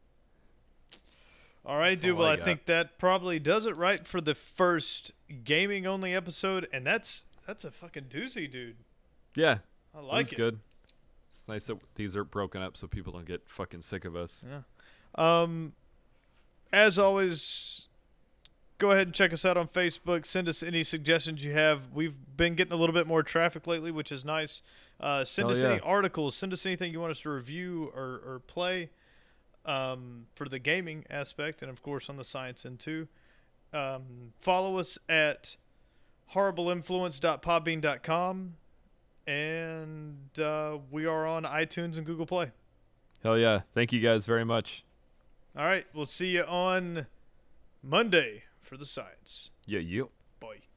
All right, That's dude. all Well, I I, got. think that probably does it right for the first gaming only episode, and that's that's a fucking doozy, dude. Yeah, I it like was it. good. It's nice that these are broken up so people don't get fucking sick of us. Um, as always, go ahead and check us out on Facebook. Send us any suggestions you have. We've been getting a little bit more traffic lately, which is nice. Uh, send Hell us yeah. any articles. Send us anything you want us to review or, or play um, for the gaming aspect, and of course on the science end too. Um, follow us at horrible influence dot podbean dot com, and uh, we are on iTunes and Google Play. Hell yeah! Thank you guys very much. All right, we'll see you on Monday for the science. Yeah, you. Bye.